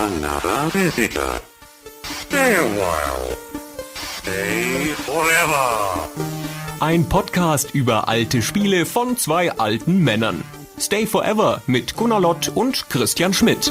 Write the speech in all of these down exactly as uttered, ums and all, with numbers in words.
another visitor. Stay a while. Stay forever. Ein Podcast über alte Spiele von zwei alten Männern. Stay Forever mit Gunnar Lott und Christian Schmidt.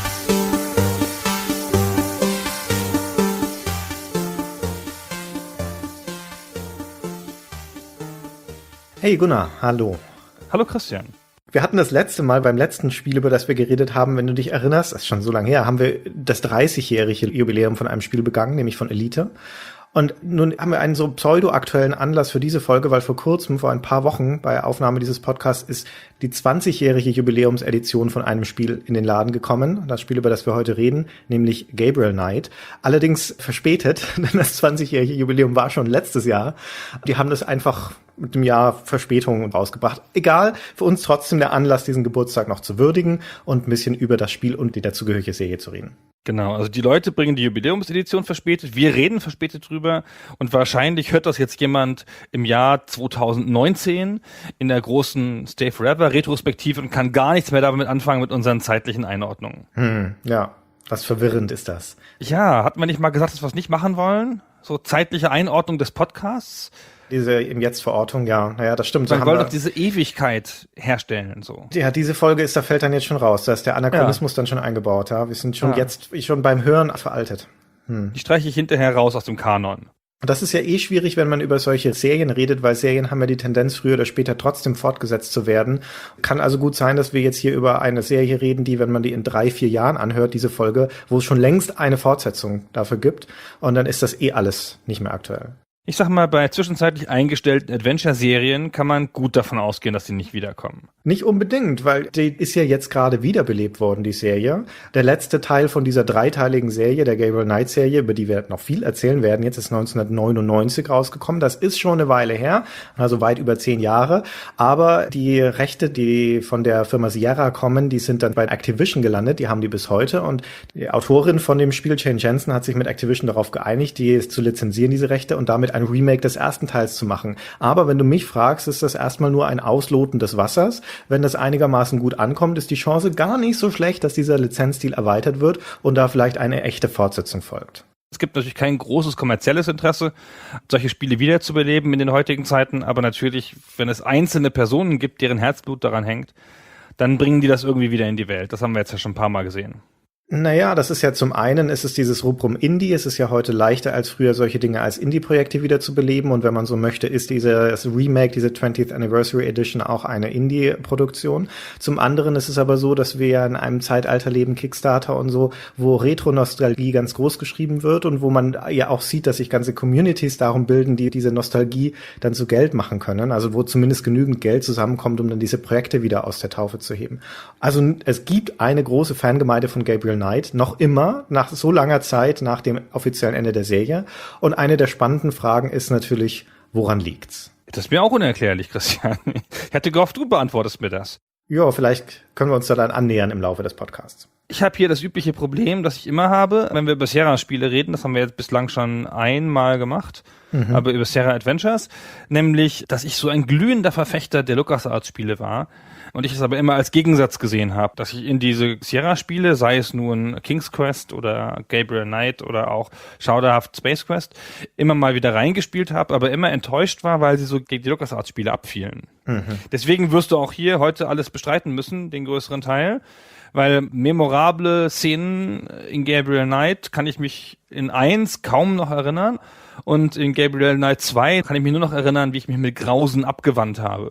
Hey Gunnar, hallo. Hallo Christian. Wir hatten das letzte Mal beim letzten Spiel, über das wir geredet haben, wenn du dich erinnerst, das ist schon so lange her, haben wir das dreißigjährige Jubiläum von einem Spiel begangen, nämlich von Elite. Und nun haben wir einen so pseudo-aktuellen Anlass für diese Folge, weil vor kurzem, vor ein paar Wochen, bei Aufnahme dieses Podcasts, ist die zwanzigjährige Jubiläumsedition von einem Spiel in den Laden gekommen. Das Spiel, über das wir heute reden, nämlich Gabriel Knight. Allerdings verspätet, denn das zwanzigjährige Jubiläum war schon letztes Jahr. Die haben das einfach mit dem Jahr Verspätung rausgebracht. Egal, für uns trotzdem der Anlass, diesen Geburtstag noch zu würdigen und ein bisschen über das Spiel und die dazugehörige Serie zu reden. Genau, also die Leute bringen die Jubiläumsedition verspätet, wir reden verspätet drüber und wahrscheinlich hört das jetzt jemand im Jahr zwanzig neunzehn in der großen Stay Forever Retrospektive und kann gar nichts mehr damit anfangen mit unseren zeitlichen Einordnungen. Hm, ja, was verwirrend ist das. Ja, hatten wir nicht mal gesagt, dass wir es nicht machen wollen? So zeitliche Einordnung des Podcasts? Diese im Jetzt-Verortung, ja, naja, das stimmt. Man so wollte doch diese Ewigkeit herstellen, so. Ja, diese Folge ist, da fällt dann jetzt schon raus. Da ist der Anachronismus ja dann schon eingebaut, ja. Wir sind schon ja. jetzt, schon beim Hören veraltet. Hm. Die streiche ich hinterher raus aus dem Kanon. Das ist ja eh schwierig, wenn man über solche Serien redet, weil Serien haben ja die Tendenz, früher oder später trotzdem fortgesetzt zu werden. Kann also gut sein, dass wir jetzt hier über eine Serie reden, die, wenn man die in drei, vier Jahren anhört, diese Folge, wo es schon längst eine Fortsetzung dafür gibt. Und dann ist das eh alles nicht mehr aktuell. Ich sag mal, bei zwischenzeitlich eingestellten Adventure-Serien kann man gut davon ausgehen, dass die nicht wiederkommen. Nicht unbedingt, weil die ist ja jetzt gerade wiederbelebt worden, die Serie. Der letzte Teil von dieser dreiteiligen Serie, der Gabriel Knight-Serie, über die wir noch viel erzählen werden, jetzt ist neunzehnhundertneunundneunzig rausgekommen. Das ist schon eine Weile her, also weit über zehn Jahre. Aber die Rechte, die von der Firma Sierra kommen, die sind dann bei Activision gelandet. Die haben die bis heute. Und die Autorin von dem Spiel, Jane Jensen, hat sich mit Activision darauf geeinigt, die zu lizenzieren, diese Rechte, und damit ein Remake des ersten Teils zu machen. Aber wenn du mich fragst, ist das erstmal nur ein Ausloten des Wassers. Wenn das einigermaßen gut ankommt, ist die Chance gar nicht so schlecht, dass dieser Lizenzstil erweitert wird und da vielleicht eine echte Fortsetzung folgt. Es gibt natürlich kein großes kommerzielles Interesse, solche Spiele wiederzubeleben in den heutigen Zeiten, aber natürlich, wenn es einzelne Personen gibt, deren Herzblut daran hängt, dann bringen die das irgendwie wieder in die Welt. Das haben wir jetzt ja schon ein paar Mal gesehen. Naja, das ist ja zum einen, ist es dieses Rubrum Indie, es ist ja heute leichter als früher, solche Dinge als Indie-Projekte wieder zu beleben, und wenn man so möchte, ist dieses Remake, diese twentieth Anniversary Edition auch eine Indie-Produktion. Zum anderen ist es aber so, dass wir ja in einem Zeitalter leben, Kickstarter und so, wo Retro-Nostalgie ganz groß geschrieben wird und wo man ja auch sieht, dass sich ganze Communities darum bilden, die diese Nostalgie dann zu Geld machen können, also wo zumindest genügend Geld zusammenkommt, um dann diese Projekte wieder aus der Taufe zu heben. Also es gibt eine große Fangemeinde von Gabriel Knight, noch immer, nach so langer Zeit, nach dem offiziellen Ende der Serie. Und eine der spannenden Fragen ist natürlich, woran liegt's? Das ist mir auch unerklärlich, Christian. Ich hatte gehofft, du beantwortest mir das. Ja, vielleicht können wir uns da dann annähern im Laufe des Podcasts. Ich habe hier das übliche Problem, das ich immer habe, wenn wir über Sierra-Spiele reden, das haben wir jetzt bislang schon einmal gemacht, mhm. aber über Sierra Adventures, nämlich, dass ich so ein glühender Verfechter der LucasArts-Spiele war und ich es aber immer als Gegensatz gesehen habe, dass ich in diese Sierra-Spiele, sei es nun King's Quest oder Gabriel Knight oder auch schauderhaft Space Quest, immer mal wieder reingespielt habe, aber immer enttäuscht war, weil sie so gegen die LucasArts-Spiele abfielen. Mhm. Deswegen wirst du auch hier heute alles bestreiten müssen, den größeren Teil, weil memorable Szenen in Gabriel Knight kann ich mich in eins kaum noch erinnern. Und in Gabriel Knight zwei kann ich mich nur noch erinnern, wie ich mich mit Grausen abgewandt habe.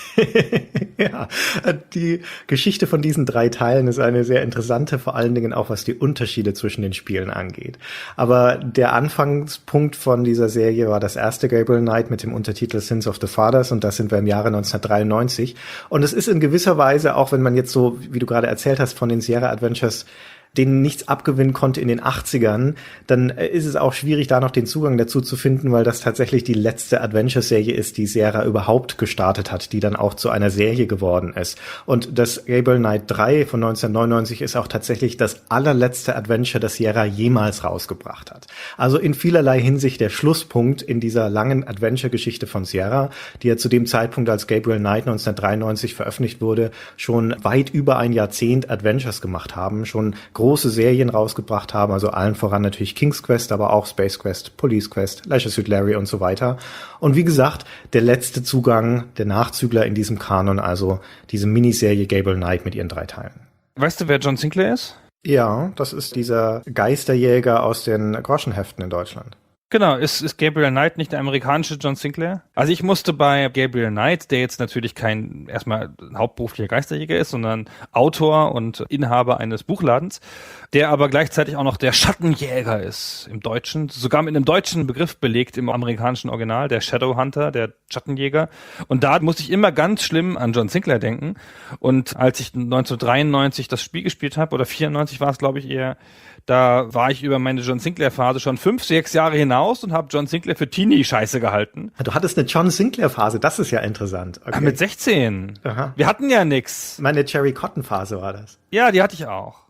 Ja, die Geschichte von diesen drei Teilen ist eine sehr interessante, vor allen Dingen auch, was die Unterschiede zwischen den Spielen angeht. Aber der Anfangspunkt von dieser Serie war das erste Gabriel Knight mit dem Untertitel Sins of the Fathers, und das sind wir im Jahre neunzehnhundertdreiundneunzig. Und es ist in gewisser Weise, auch wenn man jetzt so, wie du gerade erzählt hast, von den Sierra Adventures denen nichts abgewinnen konnte in den achtzigern, dann ist es auch schwierig, da noch den Zugang dazu zu finden, weil das tatsächlich die letzte Adventure-Serie ist, die Sierra überhaupt gestartet hat, die dann auch zu einer Serie geworden ist. Und das Gabriel Knight drei von neunzehnhundertneunundneunzig ist auch tatsächlich das allerletzte Adventure, das Sierra jemals rausgebracht hat. Also in vielerlei Hinsicht der Schlusspunkt in dieser langen Adventure-Geschichte von Sierra, die ja zu dem Zeitpunkt, als Gabriel Knight neunzehnhundertdreiundneunzig veröffentlicht wurde, schon weit über ein Jahrzehnt Adventures gemacht haben, schon große Serien rausgebracht haben, also allen voran natürlich King's Quest, aber auch Space Quest, Police Quest, Leisure Suit Larry und so weiter. Und wie gesagt, der letzte Zugang, der Nachzügler in diesem Kanon, also diese Miniserie Gabriel Knight mit ihren drei Teilen. Weißt du, wer John Sinclair ist? Ja, das ist dieser Geisterjäger aus den Groschenheften in Deutschland. Genau, ist, ist Gabriel Knight nicht der amerikanische John Sinclair? Also ich musste bei Gabriel Knight, der jetzt natürlich kein erstmal hauptberuflicher Geisterjäger ist, sondern Autor und Inhaber eines Buchladens, der aber gleichzeitig auch noch der Schattenjäger ist im Deutschen, sogar mit einem deutschen Begriff belegt im amerikanischen Original, der Shadowhunter, der Schattenjäger. Und da musste ich immer ganz schlimm an John Sinclair denken. Und als ich neunzehnhundertdreiundneunzig das Spiel gespielt habe, oder vierundneunzig war es, glaube ich, eher, da war ich über meine John Sinclair-Phase schon fünf, sechs Jahre hinaus und habe John Sinclair für Teenie-Scheiße gehalten. Du hattest eine John Sinclair-Phase, das ist ja interessant. Okay. Ah, mit sechzehn. Aha. Wir hatten ja nix. Meine Cherry Cotton-Phase war das. Ja, die hatte ich auch.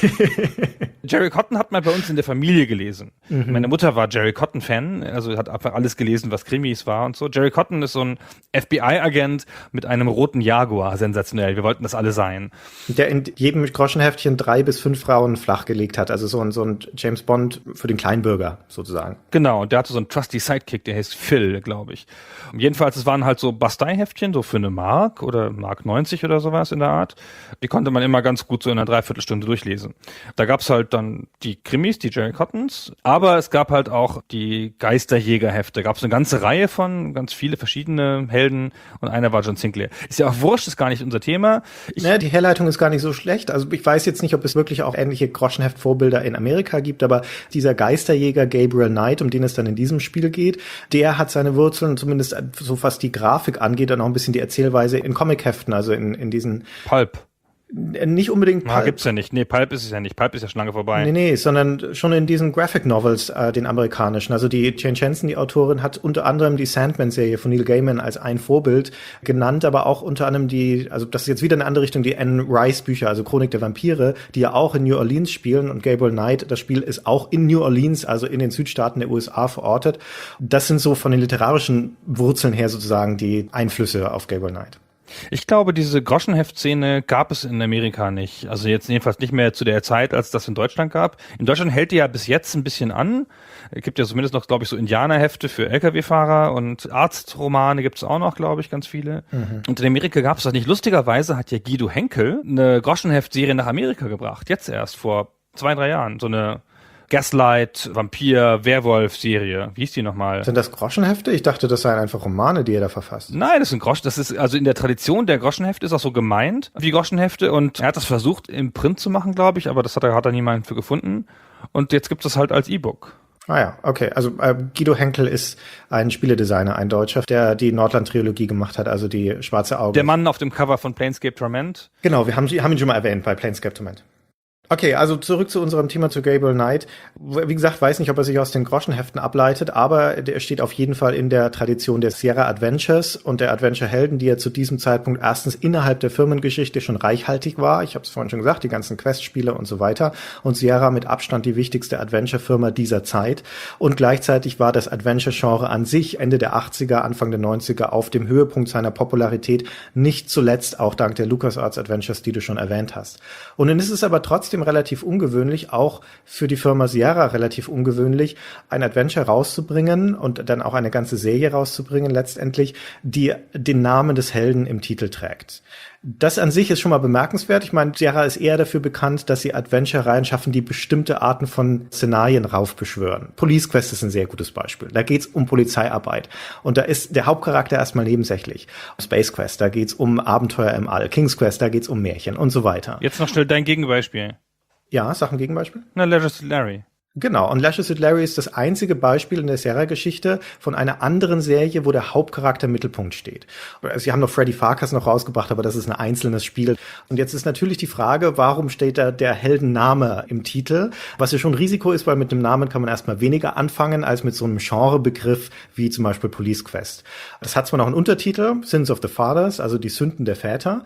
Jerry Cotton hat man bei uns in der Familie gelesen. Mhm. Meine Mutter war Jerry Cotton-Fan, also hat einfach alles gelesen, was Krimis war und so. Jerry Cotton ist so ein F B I-Agent mit einem roten Jaguar, sensationell. Wir wollten das alle sein. Der in jedem Groschenheftchen drei bis fünf Frauen flachgelegt hat, also so ein, so ein James Bond für den Kleinbürger sozusagen. Genau, und der hatte so einen trusty Sidekick, der heißt Phil, glaube ich. Und jedenfalls, es waren halt so Bastei-Heftchen, so für eine Mark oder Mark neunzig oder sowas in der Art. Die konnte man immer ganz gut so in einer Dreiviertelstunde durchlesen. Da gab's halt dann die Krimis, die Jerry Cottons, aber es gab halt auch die Geisterjägerhefte. Gab's eine ganze Reihe von, ganz viele verschiedene Helden und einer war John Sinclair. Ist ja auch wurscht, ist gar nicht unser Thema. Ich naja, die Herleitung ist gar nicht so schlecht. Also ich weiß jetzt nicht, ob es wirklich auch ähnliche Groschenheft-Vorbilder in Amerika gibt, aber dieser Geisterjäger Gabriel Knight, um den es dann in diesem Spiel geht, der hat seine Wurzeln, zumindest so was die Grafik angeht und auch ein bisschen die Erzählweise in Comicheften, also in, in diesen Pulp. Nicht unbedingt Pulp. Ah, gibt's ja nicht. Nee, Pulp ist es ja nicht. Pulp ist ja schon lange vorbei. Nee, nee, sondern schon in diesen Graphic Novels, äh, den amerikanischen. Also die Jane Jensen, die Autorin, hat unter anderem die Sandman-Serie von Neil Gaiman als ein Vorbild genannt, aber auch unter anderem die, also das ist jetzt wieder eine andere Richtung, die Anne Rice-Bücher, also Chronik der Vampire, die ja auch in New Orleans spielen und Gabriel Knight, das Spiel ist auch in New Orleans, also in den Südstaaten der U S A verortet. Das sind so von den literarischen Wurzeln her sozusagen die Einflüsse auf Gabriel Knight. Ich glaube, diese Groschenheft-Szene gab es in Amerika nicht. Also jetzt jedenfalls nicht mehr zu der Zeit, als das in Deutschland gab. In Deutschland hält die ja bis jetzt ein bisschen an. Es gibt ja zumindest noch, glaube ich, so Indianerhefte für L K W-Fahrer und Arztromane gibt es auch noch, glaube ich, ganz viele. Mhm. Und in Amerika gab es das nicht. Lustigerweise hat ja Guido Henkel eine Groschenheft-Serie nach Amerika gebracht. Jetzt erst, vor zwei, drei Jahren. So eine Gaslight, Vampir, Werwolf-Serie. Wie hieß die nochmal? Sind das Groschenhefte? Ich dachte, das seien einfach Romane, die er da verfasst. Nein, das sind Grosch. Das ist, also in der Tradition der Groschenhefte ist auch so gemeint wie Groschenhefte und er hat das versucht im Print zu machen, glaube ich, aber das hat er, hat er niemand für gefunden. Und jetzt gibt es das halt als E-Book. Ah ja, okay. Also äh, Guido Henkel ist ein Spieledesigner, ein Deutscher, der die Nordland-Trilogie gemacht hat, also die Schwarze Auge. Der Mann auf dem Cover von Planescape Torment. Genau, wir haben, haben ihn schon mal erwähnt bei Planescape Torment. Okay, also zurück zu unserem Thema, zu Gabriel Knight. Wie gesagt, weiß nicht, ob er sich aus den Groschenheften ableitet, aber er steht auf jeden Fall in der Tradition der Sierra Adventures und der Adventure-Helden, die ja zu diesem Zeitpunkt erstens innerhalb der Firmengeschichte schon reichhaltig war. Ich habe es vorhin schon gesagt, die ganzen Quest-Spiele und so weiter. Und Sierra mit Abstand die wichtigste Adventure-Firma dieser Zeit. Und gleichzeitig war das Adventure-Genre an sich Ende der achtziger, Anfang der neunziger auf dem Höhepunkt seiner Popularität, nicht zuletzt auch dank der LucasArts Adventures, die du schon erwähnt hast. Und dann ist es aber trotzdem relativ ungewöhnlich, auch für die Firma Sierra relativ ungewöhnlich, ein Adventure rauszubringen und dann auch eine ganze Serie rauszubringen letztendlich, die den Namen des Helden im Titel trägt. Das an sich ist schon mal bemerkenswert. Ich meine, Sierra ist eher dafür bekannt, dass sie Adventure-Reihen schaffen, die bestimmte Arten von Szenarien raufbeschwören. Police Quest ist ein sehr gutes Beispiel. Da geht's um Polizeiarbeit. Und da ist der Hauptcharakter erstmal nebensächlich. Space Quest, da geht's um Abenteuer im All. King's Quest, da geht's um Märchen und so weiter. Jetzt noch schnell dein Gegenbeispiel. Ja, sag ein Gegenbeispiel. Na, Leisure Suit Larry. Genau, und Leisure Suit Larry ist das einzige Beispiel in der Sierra-Geschichte von einer anderen Serie, wo der Hauptcharakter im Mittelpunkt steht. Sie haben noch Freddy Farkas noch rausgebracht, aber das ist ein einzelnes Spiel. Und jetzt ist natürlich die Frage, warum steht da der Heldenname im Titel? Was ja schon ein Risiko ist, weil mit dem Namen kann man erstmal weniger anfangen als mit so einem Genrebegriff wie zum Beispiel Police Quest. Das hat zwar noch einen Untertitel, Sins of the Fathers, also die Sünden der Väter,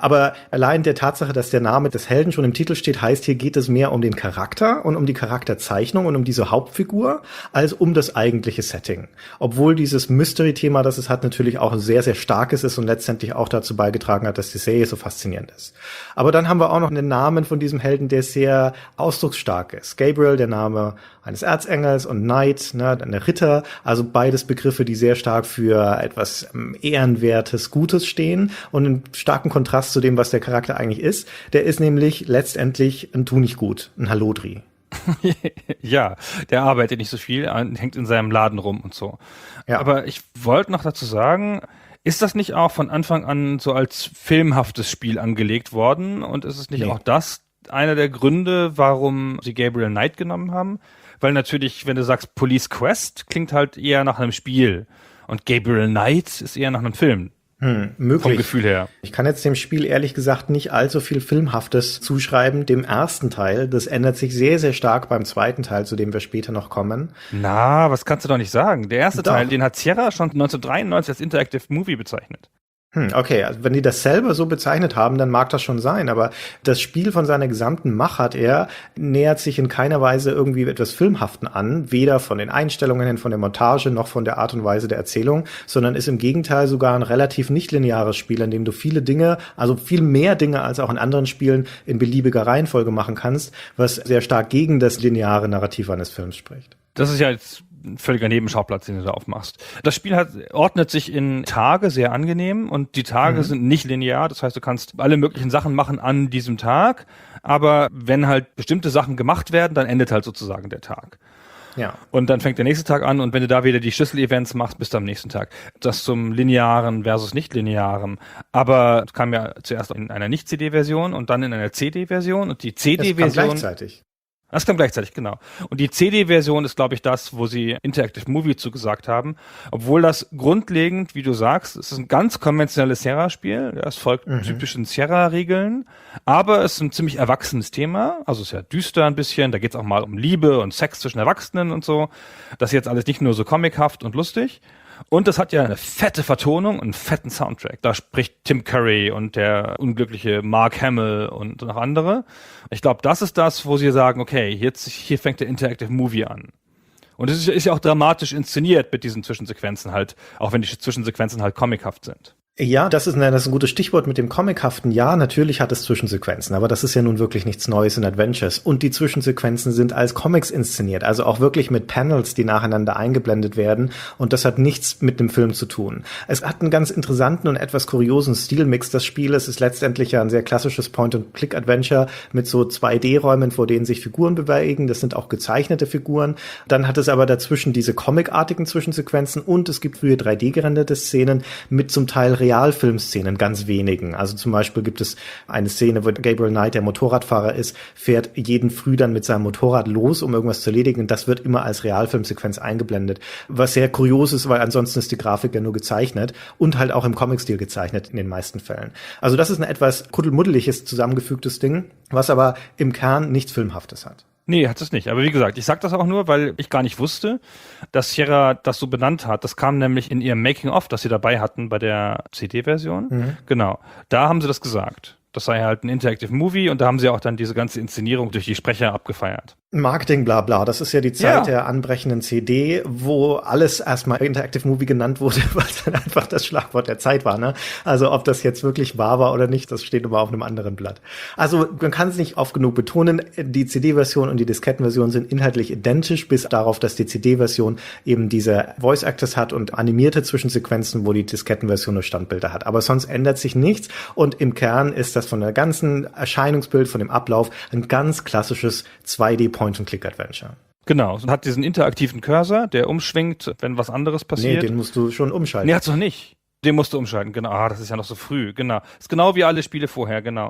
Aber allein der Tatsache, dass der Name des Helden schon im Titel steht, heißt, hier geht es mehr um den Charakter und um die Charakterzeichnung und um diese Hauptfigur, als um das eigentliche Setting. Obwohl dieses Mystery-Thema, das es hat, natürlich auch sehr, sehr starkes ist und letztendlich auch dazu beigetragen hat, dass die Serie so faszinierend ist. Aber dann haben wir auch noch einen Namen von diesem Helden, der sehr ausdrucksstark ist. Gabriel, der Name eines Erzengels, und Knight, ne, der Ritter, also beides Begriffe, die sehr stark für etwas ähm, Ehrenwertes, Gutes stehen und im starken Kontrast zu dem, was der Charakter eigentlich ist. Der ist nämlich letztendlich ein Tu-nicht-gut, ein Hallodri. Ja, der arbeitet nicht so viel, hängt in seinem Laden rum und so. Ja. Aber ich wollte noch dazu sagen, ist das nicht auch von Anfang an so als filmhaftes Spiel angelegt worden? Und ist es nicht nee. auch das einer der Gründe, warum sie Gabriel Knight genommen haben? Weil natürlich, wenn du sagst Police Quest, klingt halt eher nach einem Spiel. Und Gabriel Knight ist eher nach einem Film. Hm, möglich. Vom Gefühl her. Ich kann jetzt dem Spiel ehrlich gesagt nicht allzu viel Filmhaftes zuschreiben. Dem ersten Teil, das ändert sich sehr, sehr stark beim zweiten Teil, zu dem wir später noch kommen. Na, was kannst du doch nicht sagen? Der erste Doch. Teil, den hat Sierra schon neunzehnhundertdreiundneunzig als Interactive Movie bezeichnet. Hm, okay, also wenn die das selber so bezeichnet haben, dann mag das schon sein, aber das Spiel von seiner gesamten Machart her nähert sich in keiner Weise irgendwie etwas Filmhaften an, weder von den Einstellungen hin, von der Montage, noch von der Art und Weise der Erzählung, sondern ist im Gegenteil sogar ein relativ nicht lineares Spiel, in dem du viele Dinge, also viel mehr Dinge als auch in anderen Spielen in beliebiger Reihenfolge machen kannst, was sehr stark gegen das lineare Narrativ eines Films spricht. Das ist ja jetzt ein völliger Nebenschauplatz, den du da aufmachst. Das Spiel hat, ordnet sich in Tage sehr angenehm und die Tage mhm. sind nicht linear. Das heißt, du kannst alle möglichen Sachen machen an diesem Tag, aber wenn halt bestimmte Sachen gemacht werden, dann endet halt sozusagen der Tag. Ja. Und dann fängt der nächste Tag an und wenn du da wieder die Schlüssel-Events machst, bist du am nächsten Tag. Das zum linearen versus nicht-linearen. Aber es kam ja zuerst in einer Nicht-C D-Version und dann in einer C D-Version und die C D-Version... Das kam gleichzeitig. Das kam gleichzeitig, genau. Und die C D-Version ist, glaube ich, das, wo sie Interactive Movie zugesagt haben. Obwohl das grundlegend, wie du sagst, es ist ein ganz konventionelles Sierra-Spiel. Es folgt mhm. typischen Sierra-Regeln. Aber es ist ein ziemlich erwachsenes Thema. Also es ist ja düster ein bisschen. Da geht es auch mal um Liebe und Sex zwischen Erwachsenen und so. Das ist jetzt alles nicht nur so comichaft und lustig. Und das hat ja eine fette Vertonung und einen fetten Soundtrack. Da spricht Tim Curry und der unglückliche Mark Hamill und noch andere. Ich glaube, das ist das, wo sie sagen, okay, jetzt hier fängt der Interactive Movie an. Und es ist, ist ja auch dramatisch inszeniert mit diesen Zwischensequenzen halt, auch wenn die Zwischensequenzen halt comichaft sind. Ja, das ist, ein, das ist ein gutes Stichwort mit dem Comichaften. Ja, natürlich hat es Zwischensequenzen, aber das ist ja nun wirklich nichts Neues in Adventures. Und die Zwischensequenzen sind als Comics inszeniert, also auch wirklich mit Panels, die nacheinander eingeblendet werden. Und das hat nichts mit dem Film zu tun. Es hat einen ganz interessanten und etwas kuriosen Stilmix, das Spiel. Es ist letztendlich ja ein sehr klassisches Point-and-Click-Adventure mit so zwei D-Räumen, vor denen sich Figuren bewegen. Das sind auch gezeichnete Figuren. Dann hat es aber dazwischen diese comicartigen Zwischensequenzen und es gibt frühe drei D gerenderte Szenen mit zum Teil Realfilmszenen, ganz wenigen. Also zum Beispiel gibt es eine Szene, wo Gabriel Knight, der Motorradfahrer ist, fährt jeden Früh dann mit seinem Motorrad los, um irgendwas zu erledigen. Und das wird immer als Realfilmsequenz eingeblendet. Was sehr kurios ist, weil ansonsten ist die Grafik ja nur gezeichnet und halt auch im Comic-Stil gezeichnet in den meisten Fällen. Also das ist ein etwas kuddelmuddeliges, zusammengefügtes Ding, was aber im Kern nichts Filmhaftes hat. Nee, hat es nicht. Aber wie gesagt, ich sag das auch nur, weil ich gar nicht wusste, dass Sierra das so benannt hat. Das kam nämlich in ihrem Making-of, das sie dabei hatten bei der C D-Version. Mhm. Genau. Da haben sie das gesagt. Das sei halt ein Interactive Movie und da haben sie auch dann diese ganze Inszenierung durch die Sprecher abgefeiert. Marketing, bla bla. Das ist ja die Zeit ja. der anbrechenden C D, wo alles erstmal Interactive Movie genannt wurde, weil dann einfach das Schlagwort der Zeit war. Ne? Also ob das jetzt wirklich wahr war oder nicht, das steht immer auf einem anderen Blatt. Also man kann es nicht oft genug betonen, die C D-Version und die Diskettenversion sind inhaltlich identisch, bis darauf, dass die C D-Version eben diese Voice Actors hat und animierte Zwischensequenzen, wo die Diskettenversion nur Standbilder hat. Aber sonst ändert sich nichts und im Kern ist das von der ganzen Erscheinungsbild, von dem Ablauf ein ganz klassisches zwei D Point-and-Click-Adventure. Genau, und hat diesen interaktiven Cursor, der umschwingt, wenn was anderes passiert. Nee, den musst du schon umschalten. Nee, hat's noch nicht. Den musst du umschalten, genau. Ah, das ist ja noch so früh, genau. Ist genau wie alle Spiele vorher, genau.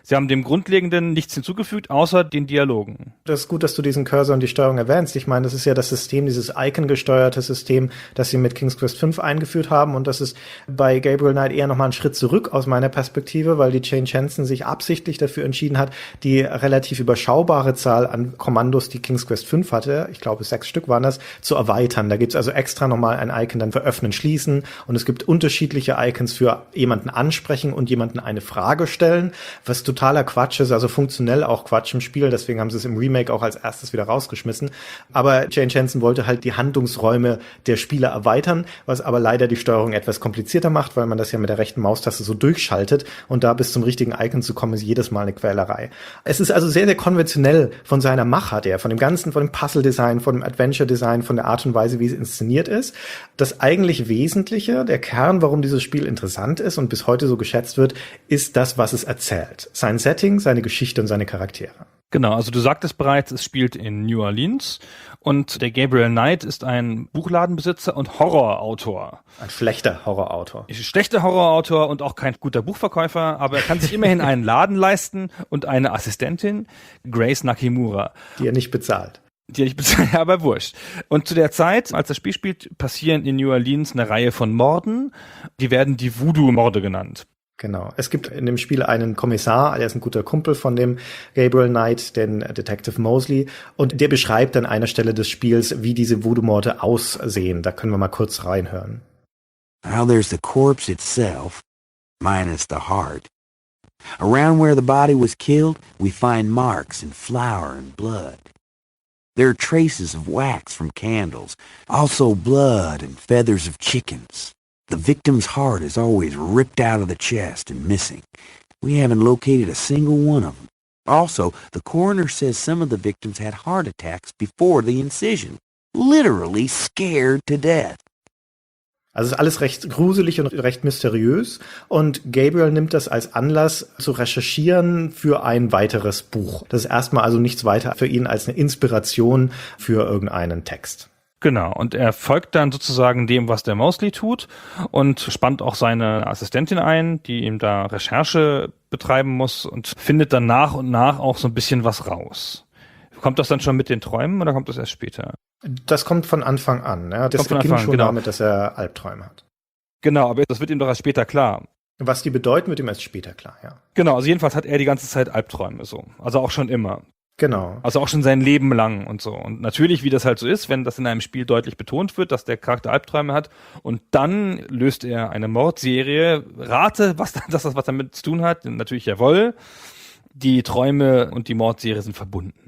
Sie haben dem Grundlegenden nichts hinzugefügt, außer den Dialogen. Das ist gut, dass du diesen Cursor und die Steuerung erwähnst. Ich meine, das ist ja das System, dieses Icon-gesteuerte System, das sie mit King's Quest fünf eingeführt haben. Und das ist bei Gabriel Knight eher nochmal einen Schritt zurück aus meiner Perspektive, weil die Jane Jensen sich absichtlich dafür entschieden hat, die relativ überschaubare Zahl an Kommandos, die King's Quest fünf hatte, ich glaube sechs Stück waren das, zu erweitern. Da gibt's also extra nochmal ein Icon dann für Öffnen, Schließen. Und es gibt unterschiedliche Icons für jemanden ansprechen und jemanden eine Frage stellen, was totaler Quatsch ist, also funktionell auch Quatsch im Spiel, deswegen haben sie es im Remake auch als erstes wieder rausgeschmissen. Aber Jane Jensen wollte halt die Handlungsräume der Spieler erweitern, was aber leider die Steuerung etwas komplizierter macht, weil man das ja mit der rechten Maustaste so durchschaltet und da bis zum richtigen Icon zu kommen, ist jedes Mal eine Quälerei. Es ist also sehr, sehr konventionell von seiner Machart her, von dem Ganzen, von dem Puzzle-Design, von dem Adventure-Design, von der Art und Weise, wie es inszeniert ist. Das eigentlich Wesentliche, der Kern, warum dieses Spiel interessant ist und bis heute so geschätzt wird, ist das, was es erzählt. Sein Setting, seine Geschichte und seine Charaktere. Genau, also du sagtest bereits, es spielt in New Orleans und der Gabriel Knight ist ein Buchladenbesitzer und Horrorautor. Ein schlechter Horrorautor. Ist ein schlechter Horrorautor und auch kein guter Buchverkäufer, aber er kann sich immerhin einen Laden leisten und eine Assistentin, Grace Nakimura. Die er nicht bezahlt. Die er nicht bezahlt, aber wurscht. Und zu der Zeit, als das Spiel spielt, passieren in New Orleans eine Reihe von Morden. Die werden die Voodoo-Morde genannt. Genau. Es gibt in dem Spiel einen Kommissar, der ist ein guter Kumpel von dem Gabriel Knight, den Detective Mosley, und der beschreibt an einer Stelle des Spiels, wie diese Voodoo-Morde aussehen. Da können wir mal kurz reinhören. Now there's the corpse itself, minus the heart. Around where the body was killed, we find marks and flour and blood. There are traces of wax from candles, also blood and feathers of chickens. The victim's heart is always ripped out of the chest and missing. We haven't located a single one of them. Also, the coroner says some of the victims had heart attacks before the incision. Literally scared to death. Also es ist alles recht gruselig und recht mysteriös und Gabriel nimmt das als Anlass zu recherchieren für ein weiteres Buch. Das ist erstmal also nichts weiter für ihn als eine Inspiration für irgendeinen Text. Genau, und er folgt dann sozusagen dem, was der Mosley tut und spannt auch seine Assistentin ein, die ihm da Recherche betreiben muss und findet dann nach und nach auch so ein bisschen was raus. Kommt das dann schon mit den Träumen oder kommt das erst später? Das kommt von Anfang an. Ja. Das kommt von beginnt Anfang, schon genau. damit, dass er Albträume hat. Genau, aber das wird ihm doch erst später klar. Was die bedeuten, wird ihm erst später klar, ja. Genau, also jedenfalls hat er die ganze Zeit Albträume so. Also auch schon immer. Genau. Also auch schon sein Leben lang und so. Und natürlich, wie das halt so ist, wenn das in einem Spiel deutlich betont wird, dass der Charakter Albträume hat und dann löst er eine Mordserie. Rate, was das was damit zu tun hat. Natürlich jawohl. Die Träume und die Mordserie sind verbunden.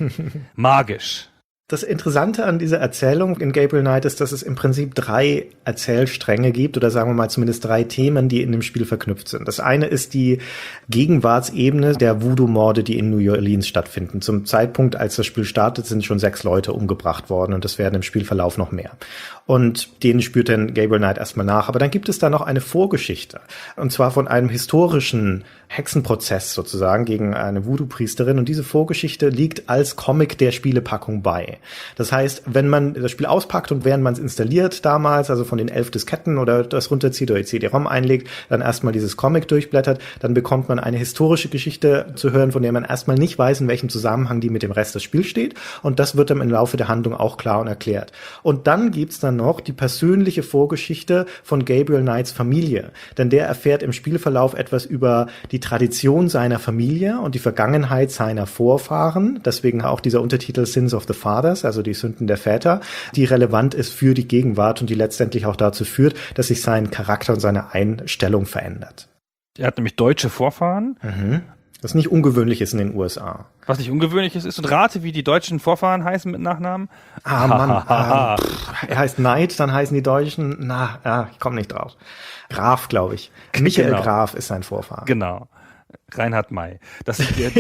Magisch. Das Interessante an dieser Erzählung in Gabriel Knight ist, dass es im Prinzip drei Erzählstränge gibt oder sagen wir mal zumindest drei Themen, die in dem Spiel verknüpft sind. Das eine ist die Gegenwartsebene der Voodoo-Morde, die in New Orleans stattfinden. Zum Zeitpunkt, als das Spiel startet, sind schon sechs Leute umgebracht worden und es werden im Spielverlauf noch mehr. Und denen spürt dann Gabriel Knight erstmal nach. Aber dann gibt es da noch eine Vorgeschichte. Und zwar von einem historischen Hexenprozess sozusagen gegen eine Voodoo-Priesterin. Und diese Vorgeschichte liegt als Comic der Spielepackung bei. Das heißt, wenn man das Spiel auspackt und während man es installiert damals, also von den elf Disketten oder das runterzieht oder die C D-ROM einlegt, dann erstmal dieses Comic durchblättert, dann bekommt man eine historische Geschichte zu hören, von der man erstmal nicht weiß, in welchem Zusammenhang die mit dem Rest des Spiels steht. Und das wird dann im Laufe der Handlung auch klar und erklärt. Und dann gibt's dann noch die persönliche Vorgeschichte von Gabriel Knights Familie. Denn der erfährt im Spielverlauf etwas über die Tradition seiner Familie und die Vergangenheit seiner Vorfahren. Deswegen auch dieser Untertitel Sins of the Fathers, also die Sünden der Väter, die relevant ist für die Gegenwart und die letztendlich auch dazu führt, dass sich sein Charakter und seine Einstellung verändert. Er hat nämlich deutsche Vorfahren. Mhm. Was nicht ungewöhnlich ist in den U S A. Was nicht ungewöhnlich ist, ist und rate, wie die deutschen Vorfahren heißen mit Nachnamen. Ah, Mann. ah, pff, er heißt Knight, dann heißen die Deutschen, na, ja, ich komme nicht drauf. Graf, glaube ich. Michael genau. Graf ist sein Vorfahren. Genau. Reinhard May. Das sind die,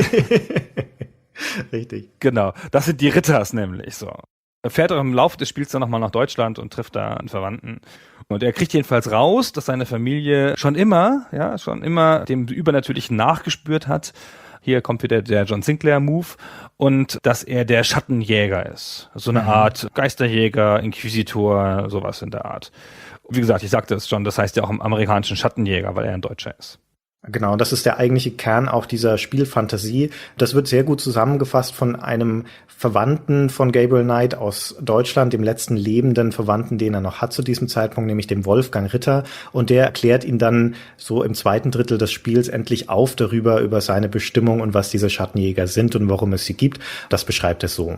Richtig. Genau. Das sind die Ritters nämlich, so. Er fährt auch im Laufe des Spiels dann nochmal nach Deutschland und trifft da einen Verwandten. Und er kriegt jedenfalls raus, dass seine Familie schon immer, ja, schon immer dem Übernatürlichen nachgespürt hat. Hier kommt wieder der John Sinclair-Move. Und dass er der Schattenjäger ist. So eine mhm. Art Geisterjäger, Inquisitor, sowas in der Art. Wie gesagt, ich sagte es schon, das heißt ja auch im amerikanischen Schattenjäger, weil er ein Deutscher ist. Genau, das ist der eigentliche Kern auch dieser Spielfantasie. Das wird sehr gut zusammengefasst von einem Verwandten von Gabriel Knight aus Deutschland, dem letzten lebenden Verwandten, den er noch hat zu diesem Zeitpunkt, nämlich dem Wolfgang Ritter. Und der erklärt ihn dann so im zweiten Drittel des Spiels endlich auf darüber, über seine Bestimmung und was diese Schattenjäger sind und warum es sie gibt. Das beschreibt er so.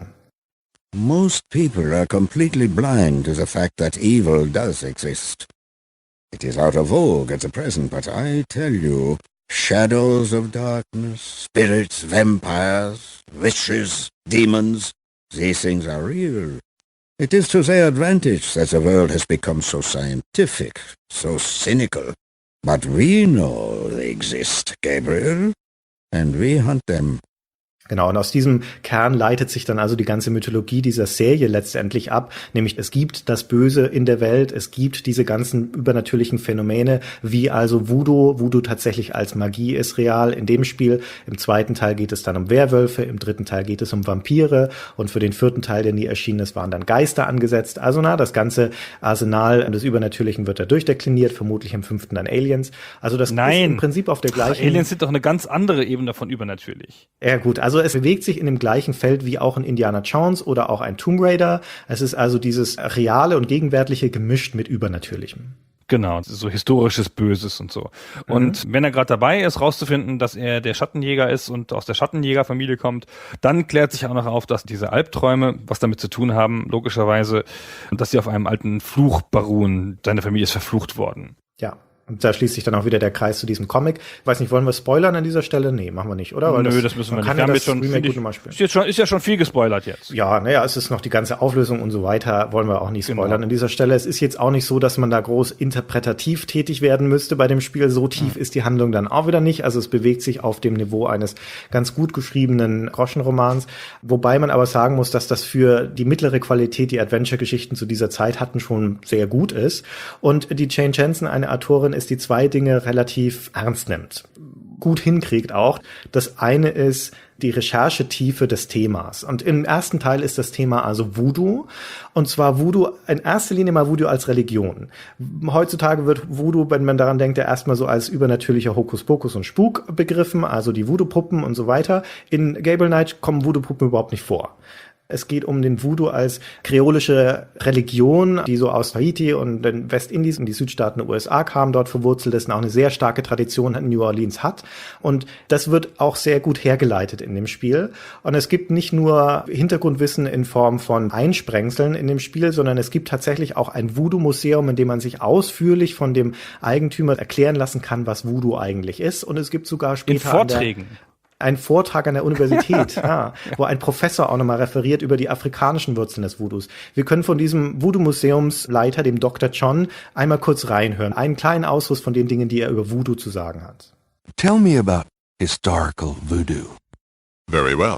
Most people are completely blind to the fact that evil does exist. It is out of vogue at the present, but I tell you, shadows of darkness, spirits, vampires, witches, demons, these things are real. It is to their advantage that the world has become so scientific, so cynical. But we know they exist, Gabriel, and we hunt them. Genau, und aus diesem Kern leitet sich dann also die ganze Mythologie dieser Serie letztendlich ab, nämlich es gibt das Böse in der Welt, es gibt diese ganzen übernatürlichen Phänomene, wie also Voodoo. Voodoo tatsächlich als Magie ist real in dem Spiel. Im zweiten Teil geht es dann um Werwölfe, im dritten Teil geht es um Vampire und für den vierten Teil, der nie erschienen ist, waren dann Geister angesetzt. Also na, das ganze Arsenal des Übernatürlichen wird da durchdekliniert, vermutlich im fünften dann Aliens. Also das Nein. ist im Prinzip auf der gleichen... Ach, Aliens sind doch eine ganz andere Ebene von übernatürlich. Ja gut, also es bewegt sich in dem gleichen Feld wie auch ein Indiana Jones oder auch ein Tomb Raider. Es ist also dieses Reale und Gegenwärtige gemischt mit Übernatürlichem. Genau, so historisches Böses und so. Und mhm. wenn er gerade dabei ist, rauszufinden, dass er der Schattenjäger ist und aus der Schattenjägerfamilie kommt, dann klärt sich auch noch auf, dass diese Albträume was damit zu tun haben, logischerweise, dass sie auf einem alten Fluch beruhen. Seine Familie ist verflucht worden. Ja. Und da schließt sich dann auch wieder der Kreis zu diesem Comic. Ich weiß nicht, wollen wir spoilern an dieser Stelle? Nee, machen wir nicht, oder? Weil Nö, das, das müssen wir nicht. Kann Wir ja haben das jetzt schon, Remake ich, gut mal spielen. Ist, jetzt schon, ist ja schon viel gespoilert jetzt. Ja, naja, es ist noch die ganze Auflösung und so weiter, wollen wir auch nicht spoilern Genau. an dieser Stelle. Es ist jetzt auch nicht so, dass man da groß interpretativ tätig werden müsste bei dem Spiel. So tief mhm. ist die Handlung dann auch wieder nicht. Also es bewegt sich auf dem Niveau eines ganz gut geschriebenen Groschenromans. Wobei man aber sagen muss, dass das für die mittlere Qualität, die Adventure-Geschichten zu dieser Zeit hatten, schon sehr gut ist. Und die Jane Jensen, eine Autorin, ist, die zwei Dinge relativ ernst nimmt. Gut hinkriegt auch. Das eine ist die Recherchetiefe des Themas. Und im ersten Teil ist das Thema also Voodoo. Und zwar Voodoo, in erster Linie mal Voodoo als Religion. Heutzutage wird Voodoo, wenn man daran denkt, ja erstmal so als übernatürlicher Hokuspokus und Spuk begriffen, also die Voodoo-Puppen und so weiter. In Gabriel Knight kommen Voodoo-Puppen überhaupt nicht vor. Es geht um den Voodoo als kreolische Religion, die so aus Haiti und den Westindies und die Südstaaten der U S A kam, dort verwurzelt ist und auch eine sehr starke Tradition in New Orleans hat. Und das wird auch sehr gut hergeleitet in dem Spiel. Und es gibt nicht nur Hintergrundwissen in Form von Einsprengseln in dem Spiel, sondern es gibt tatsächlich auch ein Voodoo-Museum, in dem man sich ausführlich von dem Eigentümer erklären lassen kann, was Voodoo eigentlich ist. Und es gibt sogar später in Vorträgen. Ein Vortrag an der Universität, ja, wo ein Professor auch nochmal referiert über die afrikanischen Wurzeln des Voodoos. Wir können von diesem Voodoo-Museumsleiter, dem Doktor John, einmal kurz reinhören. Einen kleinen Ausfluss von den Dingen, die er über Voodoo zu sagen hat. Tell me about historical voodoo. Very well.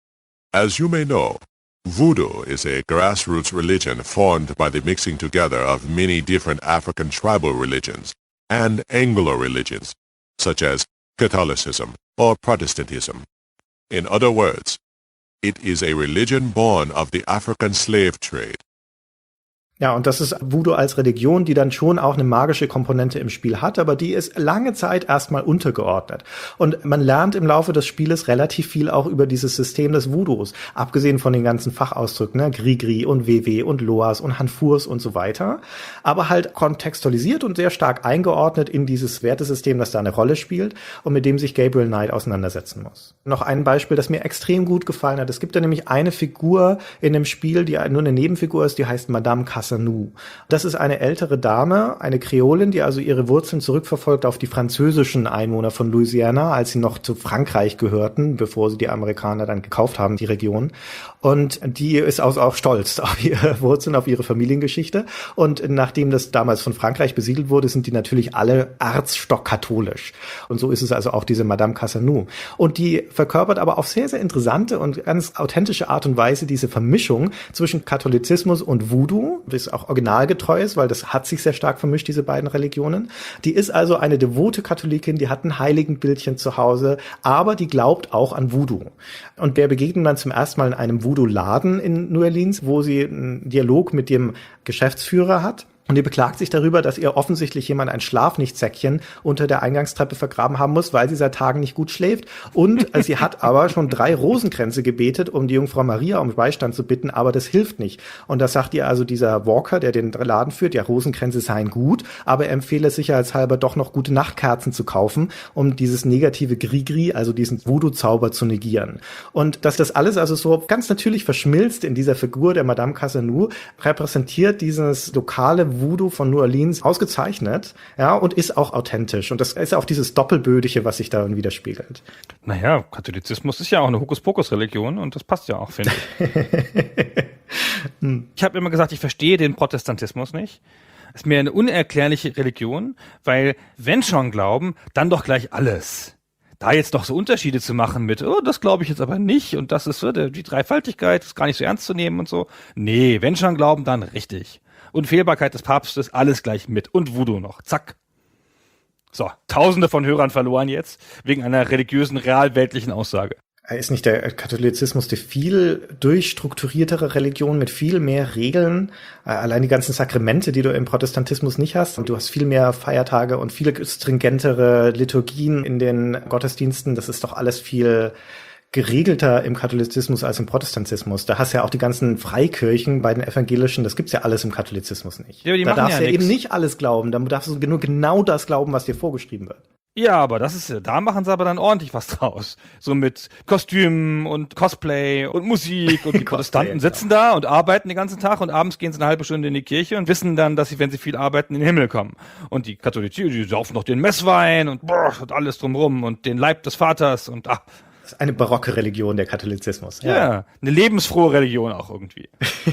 As you may know, Voodoo is a grassroots religion formed by the mixing together of many different African tribal religions and Anglo religions, such as Catholicism or Protestantism. In other words, it is a religion born of the African slave trade. Ja, und das ist Voodoo als Religion, die dann schon auch eine magische Komponente im Spiel hat, aber die ist lange Zeit erstmal untergeordnet. Und man lernt im Laufe des Spieles relativ viel auch über dieses System des Voodoos, abgesehen von den ganzen Fachausdrücken, ne, Grigri und Wewe und Loas und Hanfurs und so weiter, aber halt kontextualisiert und sehr stark eingeordnet in dieses Wertesystem, das da eine Rolle spielt und mit dem sich Gabriel Knight auseinandersetzen muss. Noch ein Beispiel, das mir extrem gut gefallen hat. Es gibt da nämlich eine Figur in dem Spiel, die nur eine Nebenfigur ist, die heißt Madame Cassanu. Das ist eine ältere Dame, eine Kreolin, die also ihre Wurzeln zurückverfolgt auf die französischen Einwohner von Louisiana, als sie noch zu Frankreich gehörten, bevor sie die Amerikaner dann gekauft haben, die Region. Und die ist also auch stolz auf ihre Wurzeln, auf ihre Familiengeschichte. Und nachdem das damals von Frankreich besiedelt wurde, sind die natürlich alle erzstockkatholisch. Und so ist es also auch diese Madame Cassanu. Und die verkörpert aber auf sehr, sehr interessante und ganz authentische Art und Weise diese Vermischung zwischen Katholizismus und Voodoo, das auch originalgetreu ist, weil das hat sich sehr stark vermischt, diese beiden Religionen. Die ist also eine devote Katholikin, die hat ein Heiligenbildchen zu Hause, aber die glaubt auch an Voodoo. Und der begegnet dann zum ersten Mal in einem Voodoo-Laden in New Orleans, wo sie einen Dialog mit dem Geschäftsführer hat. Und ihr beklagt sich darüber, dass ihr offensichtlich jemand ein Schlafnichtsäckchen unter der Eingangstreppe vergraben haben muss, weil sie seit Tagen nicht gut schläft. Und äh, sie hat aber schon drei Rosenkränze gebetet, um die Jungfrau Maria um Beistand zu bitten, aber das hilft nicht. Und da sagt ihr also dieser Walker, der den Laden führt, ja, Rosenkränze seien gut, aber er empfehle sicherheitshalber doch noch gute Nachtkerzen zu kaufen, um dieses negative Grigri, also diesen Voodoo-Zauber zu negieren. Und dass das alles also so ganz natürlich verschmilzt in dieser Figur der Madame Casanou, repräsentiert dieses lokale Voodoo von New Orleans ausgezeichnet, ja, und ist auch authentisch. Und das ist auch dieses Doppelbödige, was sich darin widerspiegelt. Naja, Katholizismus ist ja auch eine Hokuspokus-Religion und das passt ja auch, finde ich. Ich habe immer gesagt, ich verstehe den Protestantismus nicht. Ist mir eine unerklärliche Religion, weil wenn schon glauben, dann doch gleich alles. Da jetzt doch so Unterschiede zu machen mit, oh, das glaube ich jetzt aber nicht und das ist so, die Dreifaltigkeit ist gar nicht so ernst zu nehmen und so. Nee, wenn schon glauben, dann richtig. Unfehlbarkeit des Papstes, alles gleich mit. Und Voodoo noch. Zack. So, tausende von Hörern verloren jetzt, wegen einer religiösen, realweltlichen Aussage. Ist nicht der Katholizismus die viel durchstrukturiertere Religion mit viel mehr Regeln? Allein die ganzen Sakramente, die du im Protestantismus nicht hast. Und du hast viel mehr Feiertage und viele stringentere Liturgien in den Gottesdiensten. Das ist doch alles viel geregelter im Katholizismus als im Protestantismus. Da hast du ja auch die ganzen Freikirchen bei den Evangelischen, das gibt's ja alles im Katholizismus nicht. Ja, die da machen darfst du ja ja nix. eben nicht alles glauben, da darfst du nur genau das glauben, was dir vorgeschrieben wird. Ja, aber das ist, da machen sie aber dann ordentlich was draus. So mit Kostümen und Cosplay und Musik und die Protestanten sitzen da und arbeiten den ganzen Tag und abends gehen sie eine halbe Stunde in die Kirche und wissen dann, dass sie, wenn sie viel arbeiten, in den Himmel kommen. Und die Katholiken, die saufen noch den Messwein und boah, und alles drumrum und den Leib des Vaters und ach. Das ist eine barocke Religion, der Katholizismus. Ja, ja, eine lebensfrohe Religion auch irgendwie.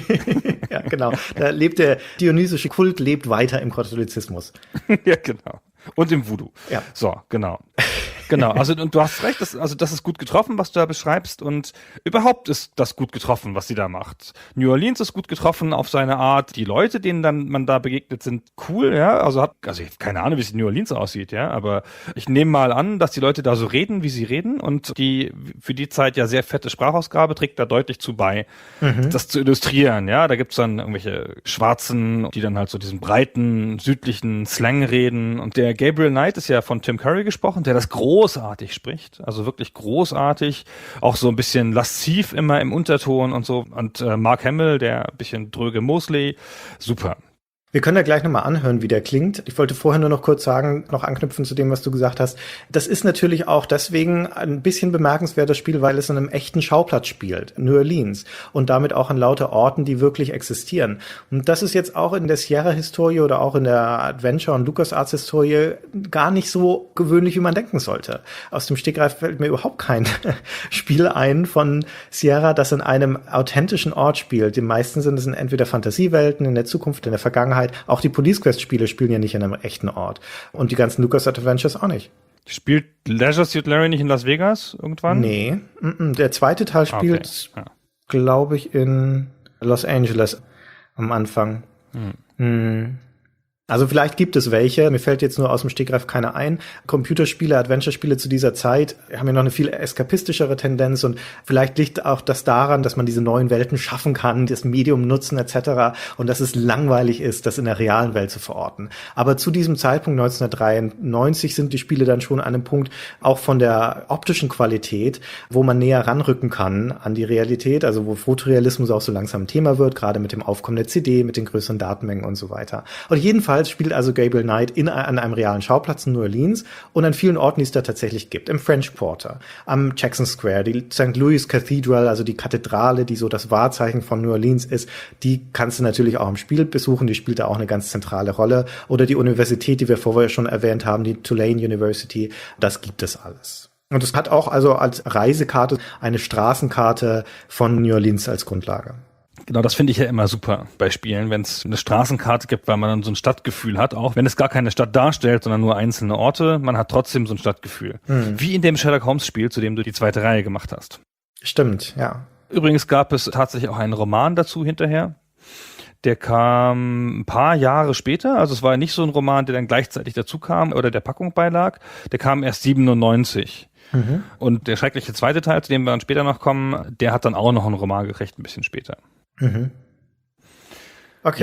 Ja, genau. Da lebt der dionysische Kult lebt weiter im Katholizismus. Ja, genau. Und im Voodoo. Ja. So, genau. Genau, also und du hast recht, das, also das ist gut getroffen, was du da beschreibst und überhaupt ist das gut getroffen, was sie da macht. New Orleans ist gut getroffen auf seine Art, die Leute, denen dann man da begegnet, sind cool, ja, also hat, also ich habe keine Ahnung, wie es in New Orleans aussieht, ja, aber ich nehme mal an, dass die Leute da so reden, wie sie reden und die für die Zeit ja sehr fette Sprachausgabe trägt da deutlich zu bei, mhm. das zu illustrieren, ja, da gibt's dann irgendwelche Schwarzen, die dann halt so diesen breiten, südlichen Slang reden und der Gabriel Knight ist ja von Tim Curry gesprochen, der das große großartig spricht, also wirklich großartig, auch so ein bisschen lasziv immer im Unterton und so und äh, Mark Hamill, der ein bisschen dröge Mosley, super. Wir können da gleich nochmal anhören, wie der klingt. Ich wollte vorher nur noch kurz sagen, noch anknüpfen zu dem, was du gesagt hast. Das ist natürlich auch deswegen ein bisschen bemerkenswertes Spiel, weil es an einem echten Schauplatz spielt, New Orleans, und damit auch an lauter Orten, die wirklich existieren. Und das ist jetzt auch in der Sierra-Historie oder auch in der Adventure- und LucasArts-Historie gar nicht so gewöhnlich, wie man denken sollte. Aus dem Stegreif fällt mir überhaupt kein Spiel ein von Sierra, das in einem authentischen Ort spielt. Die meisten sind es in entweder Fantasiewelten, in der Zukunft, in der Vergangenheit. Auch die Police Quest-Spiele spielen ja nicht in einem echten Ort. Und die ganzen LucasArts Adventures auch nicht. Spielt Leisure Suit Larry nicht in Las Vegas irgendwann? Nee. M-m. Der zweite Teil spielt, okay. ja. glaube ich, in Los Angeles am Anfang. Hm. Hm. Also vielleicht gibt es welche, mir fällt jetzt nur aus dem Stegreif keiner ein. Computerspiele, Adventure-Spiele zu dieser Zeit haben ja noch eine viel eskapistischere Tendenz und vielleicht liegt auch das daran, dass man diese neuen Welten schaffen kann, das Medium nutzen et cetera und dass es langweilig ist, das in der realen Welt zu verorten. Aber zu diesem Zeitpunkt neunzehnhundertdreiundneunzig sind die Spiele dann schon an einem Punkt, auch von der optischen Qualität, wo man näher ranrücken kann an die Realität, also wo Fotorealismus auch so langsam ein Thema wird, gerade mit dem Aufkommen der C D, mit den größeren Datenmengen und so weiter. Und jedenfalls spielt also Gabriel Knight in, an einem realen Schauplatz in New Orleans und an vielen Orten, die es da tatsächlich gibt. Im French Quarter, am Jackson Square, die Saint Louis Cathedral, also die Kathedrale, die so das Wahrzeichen von New Orleans ist, die kannst du natürlich auch im Spiel besuchen, die spielt da auch eine ganz zentrale Rolle. Oder die Universität, die wir vorher schon erwähnt haben, die Tulane University, das gibt es alles. Und es hat auch also als Reisekarte eine Straßenkarte von New Orleans als Grundlage. Genau, das finde ich ja immer super bei Spielen, wenn es eine Straßenkarte gibt, weil man dann so ein Stadtgefühl hat, auch wenn es gar keine Stadt darstellt, sondern nur einzelne Orte, man hat trotzdem so ein Stadtgefühl. Mhm. Wie in dem Sherlock Holmes Spiel, zu dem du die zweite Reihe gemacht hast. Stimmt, ja. Übrigens gab es tatsächlich auch einen Roman dazu hinterher. Der kam ein paar Jahre später, also es war nicht so ein Roman, der dann gleichzeitig dazu kam oder der Packung beilag, der kam erst siebenundneunzig. Mhm. Und der schreckliche zweite Teil, zu dem wir dann später noch kommen, der hat dann auch noch einen Roman gekriegt, ein bisschen später. Mhm. Okay, ja.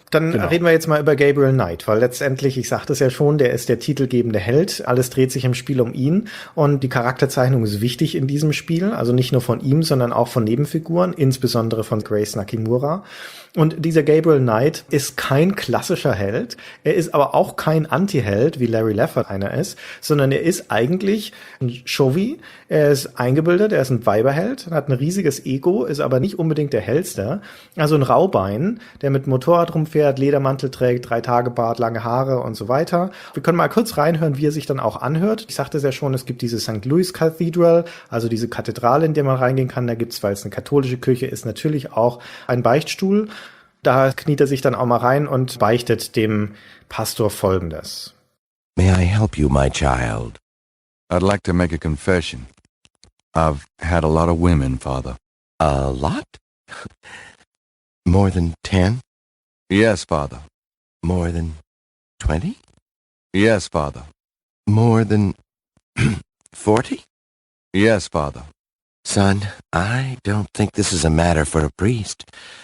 Dann Genau. reden wir jetzt mal über Gabriel Knight, weil letztendlich, ich sagte es ja schon, der ist der titelgebende Held. Alles dreht sich im Spiel um ihn und die Charakterzeichnung ist wichtig in diesem Spiel. Also nicht nur von ihm, sondern auch von Nebenfiguren, insbesondere von Grace Nakimura. Und dieser Gabriel Knight ist kein klassischer Held. Er ist aber auch kein Anti-Held, wie Larry Leffert einer ist, sondern er ist eigentlich ein Shovi. Er ist eingebildet, er ist ein Weiberheld, hat ein riesiges Ego, ist aber nicht unbedingt der Hellste. Also ein Raubein, der mit Motorrad rumfährt, Ledermantel trägt, drei Tage Bart, lange Haare und so weiter. Wir können mal kurz reinhören, wie er sich dann auch anhört. Ich sagte es ja schon, es gibt diese Sankt Louis Cathedral, also diese Kathedrale, in der man reingehen kann. Da gibt's, weil es eine katholische Kirche ist, natürlich auch einen Beichtstuhl. Da kniet er sich dann auch mal rein und beichtet dem Pastor Folgendes. May I help you, my child? I'd like to make a confession. I've had a lot of women, Father. A lot? More than ten? Yes, Father. More than twenty? Yes, Father. More than forty? Yes, Father. Son, I don't think this is a matter for a priest.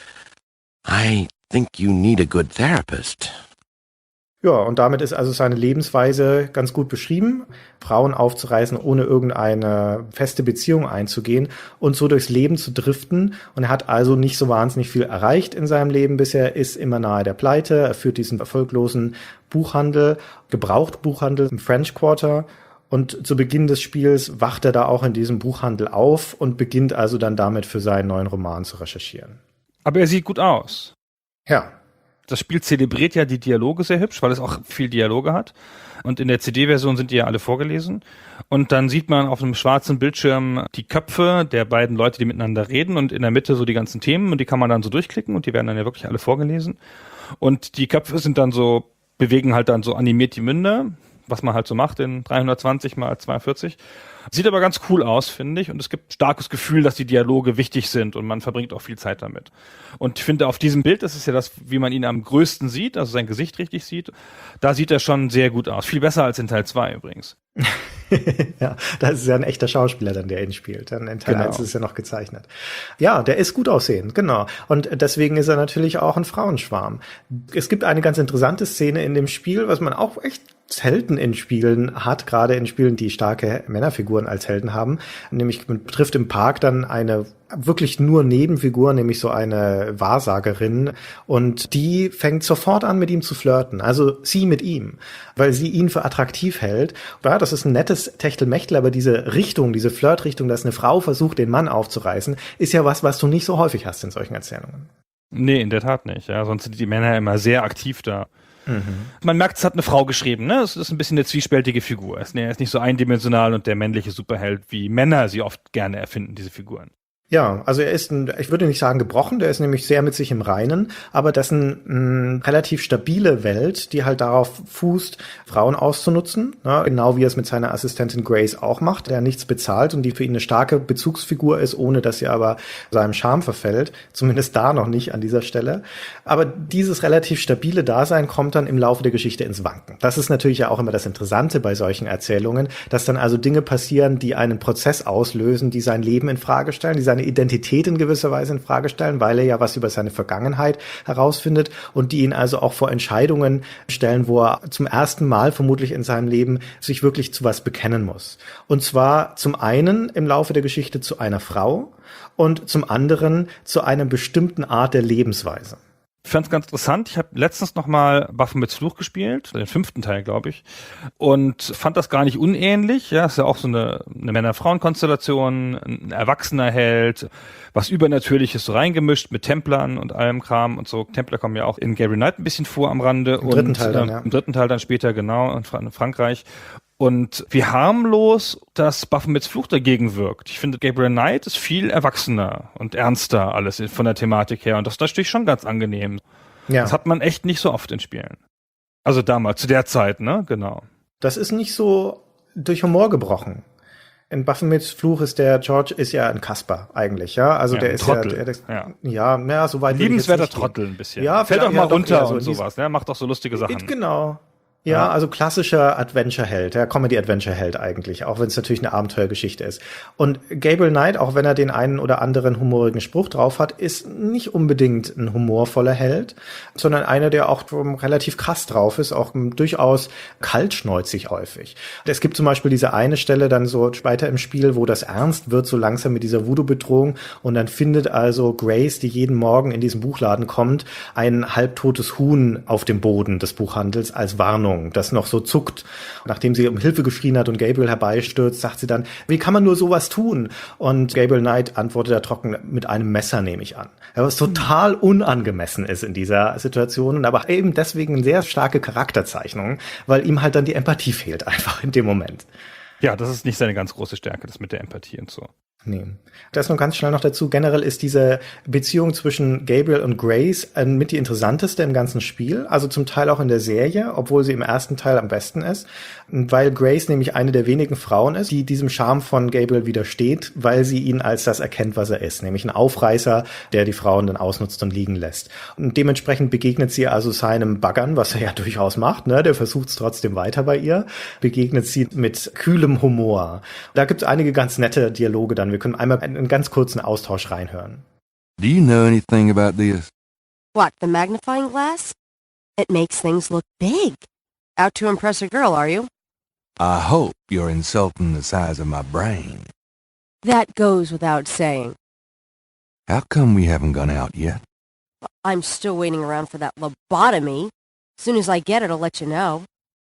I think you need a good therapist. Ja, und damit ist also seine Lebensweise ganz gut beschrieben. Frauen aufzureißen, ohne irgendeine feste Beziehung einzugehen und so durchs Leben zu driften. Und er hat also nicht so wahnsinnig viel erreicht in seinem Leben bisher, ist immer nahe der Pleite. Er führt diesen erfolglosen Buchhandel, Gebrauchtbuchhandel im French Quarter. Und zu Beginn des Spiels wacht er da auch in diesem Buchhandel auf und beginnt also dann damit für seinen neuen Roman zu recherchieren. Aber er sieht gut aus. Ja. Das Spiel zelebriert ja die Dialoge sehr hübsch, weil es auch viel Dialoge hat. Und in der C D-Version sind die ja alle vorgelesen. Und dann sieht man auf einem schwarzen Bildschirm die Köpfe der beiden Leute, die miteinander reden und in der Mitte so die ganzen Themen. Und die kann man dann so durchklicken und die werden dann ja wirklich alle vorgelesen. Und die Köpfe sind dann so, bewegen halt dann so animiert die Münder, was man halt so macht in dreihundertzwanzig mal zweiundvierzig. Sieht aber ganz cool aus, finde ich. Und es gibt starkes Gefühl, dass die Dialoge wichtig sind und man verbringt auch viel Zeit damit. Und ich finde, auf diesem Bild, das ist ja das, wie man ihn am größten sieht, also sein Gesicht richtig sieht, da sieht er schon sehr gut aus. Viel besser als in Teil zwei übrigens. Ja, das ist ja ein echter Schauspieler dann, der ihn spielt. Dann in Teil Genau. eins ist es ja noch gezeichnet. Ja, der ist gut aussehend, genau. Und deswegen ist er natürlich auch ein Frauenschwarm. Es gibt eine ganz interessante Szene in dem Spiel, was man auch echt selten in Spielen hat, gerade in Spielen, die starke Männerfiguren als Helden haben. Nämlich, man trifft im Park dann eine wirklich nur Nebenfigur, nämlich so eine Wahrsagerin. Und die fängt sofort an, mit ihm zu flirten. Also sie mit ihm, weil sie ihn für attraktiv hält. Ja, das ist ein nettes Techtelmechtel, aber diese Richtung, diese Flirtrichtung, dass eine Frau versucht, den Mann aufzureißen, ist ja was, was du nicht so häufig hast in solchen Erzählungen. Nee, in der Tat nicht. Ja, sonst sind die Männer immer sehr aktiv da. Mhm. Man merkt, es hat eine Frau geschrieben, ne? Es ist ein bisschen eine zwiespältige Figur. Es ist nicht so eindimensional und der männliche Superheld, wie Männer sie oft gerne erfinden, diese Figuren. Ja, also er ist ein, ich würde nicht sagen gebrochen, der ist nämlich sehr mit sich im Reinen, aber das ist eine relativ stabile Welt, die halt darauf fußt, Frauen auszunutzen, ne? Genau wie er es mit seiner Assistentin Grace auch macht, der nichts bezahlt und die für ihn eine starke Bezugsfigur ist, ohne dass sie aber seinem Charme verfällt, zumindest da noch nicht an dieser Stelle. Aber dieses relativ stabile Dasein kommt dann im Laufe der Geschichte ins Wanken. Das ist natürlich ja auch immer das Interessante bei solchen Erzählungen, dass dann also Dinge passieren, die einen Prozess auslösen, die sein Leben in Frage stellen, die seine Identität in gewisser Weise in Frage stellen, weil er ja was über seine Vergangenheit herausfindet und die ihn also auch vor Entscheidungen stellen, wo er zum ersten Mal vermutlich in seinem Leben sich wirklich zu was bekennen muss. Und zwar zum einen im Laufe der Geschichte zu einer Frau und zum anderen zu einer bestimmten Art der Lebensweise. Ich fand es ganz interessant. Ich habe letztens noch mal Baphomets Fluch gespielt, den fünften Teil, glaube ich, und fand das gar nicht unähnlich. Ja, ist ja auch so eine, eine Männer-Frauen-Konstellation, ein erwachsener Held, was Übernatürliches so reingemischt mit Templern und allem Kram und so. Templer kommen ja auch in Gabriel Knight ein bisschen vor am Rande. Im dritten Teil dann, äh, ja. Im dritten Teil dann später, genau, in, Fra- in Frankreich. Und wie harmlos das Baphomets Fluch dagegen wirkt. Ich finde, Gabriel Knight ist viel erwachsener und ernster alles von der Thematik her. Und das ist natürlich schon ganz angenehm. Ja. Das hat man echt nicht so oft in Spielen. Also damals, zu der Zeit, ne? Genau. Das ist nicht so durch Humor gebrochen. In Baphomets Fluch ist der George ist ja ein Kasper eigentlich, ja. Also Ja, der ein ist Trottel. ja, der, Ja. ja, naja, so weit will ich jetzt Liebenswerter nicht gehen. Trottel ein bisschen. Ja, Fällt doch vielleicht- mal ja, doch, runter eher so und in dies- sowas, ne? Macht doch so lustige Sachen. Genau. Ja, also klassischer Adventure-Held, ja, Comedy-Adventure-Held eigentlich, auch wenn es natürlich eine Abenteuergeschichte ist. Und Gabriel Knight, auch wenn er den einen oder anderen humorigen Spruch drauf hat, ist nicht unbedingt ein humorvoller Held, sondern einer, der auch relativ krass drauf ist, auch durchaus kaltschnäuzig häufig. Es gibt zum Beispiel diese eine Stelle dann so weiter im Spiel, wo das ernst wird so langsam mit dieser Voodoo-Bedrohung und dann findet also Grace, die jeden Morgen in diesen Buchladen kommt, ein halbtotes Huhn auf dem Boden des Buchhandels als Warnung, das noch so zuckt. Nachdem sie um Hilfe geschrien hat und Gabriel herbeistürzt, sagt sie dann, wie kann man nur sowas tun? Und Gabriel Knight antwortet da trocken, mit einem Messer nehme ich an. Ja, was total unangemessen ist in dieser Situation, aber eben deswegen eine sehr starke Charakterzeichnung, weil ihm halt dann die Empathie fehlt einfach in dem Moment. Ja, das ist nicht seine ganz große Stärke, das mit der Empathie und so. Nee. Das nur ganz schnell noch dazu. Generell ist diese Beziehung zwischen Gabriel und Grace mit die interessanteste im ganzen Spiel. Also zum Teil auch in der Serie, obwohl sie im ersten Teil am besten ist. Weil Grace nämlich eine der wenigen Frauen ist, die diesem Charme von Gabriel widersteht, weil sie ihn als das erkennt, was er ist. Nämlich ein Aufreißer, der die Frauen dann ausnutzt und liegen lässt. Und dementsprechend begegnet sie also seinem Baggern, was er ja durchaus macht, ne? Der versucht es trotzdem weiter bei ihr. Begegnet sie mit kühlem Humor. Da gibt es einige ganz nette Dialoge dann. Wir können einmal einen ganz kurzen Austausch reinhören. Do you know anything about this? What, the magnifying glass? It makes things look big. Out to impress a girl, are you? I hope you're insulting the size of my brain. That goes without saying. How come we haven't gone out yet? I'm still waiting around for that lobotomy. As soon as I get it, I'll let you know.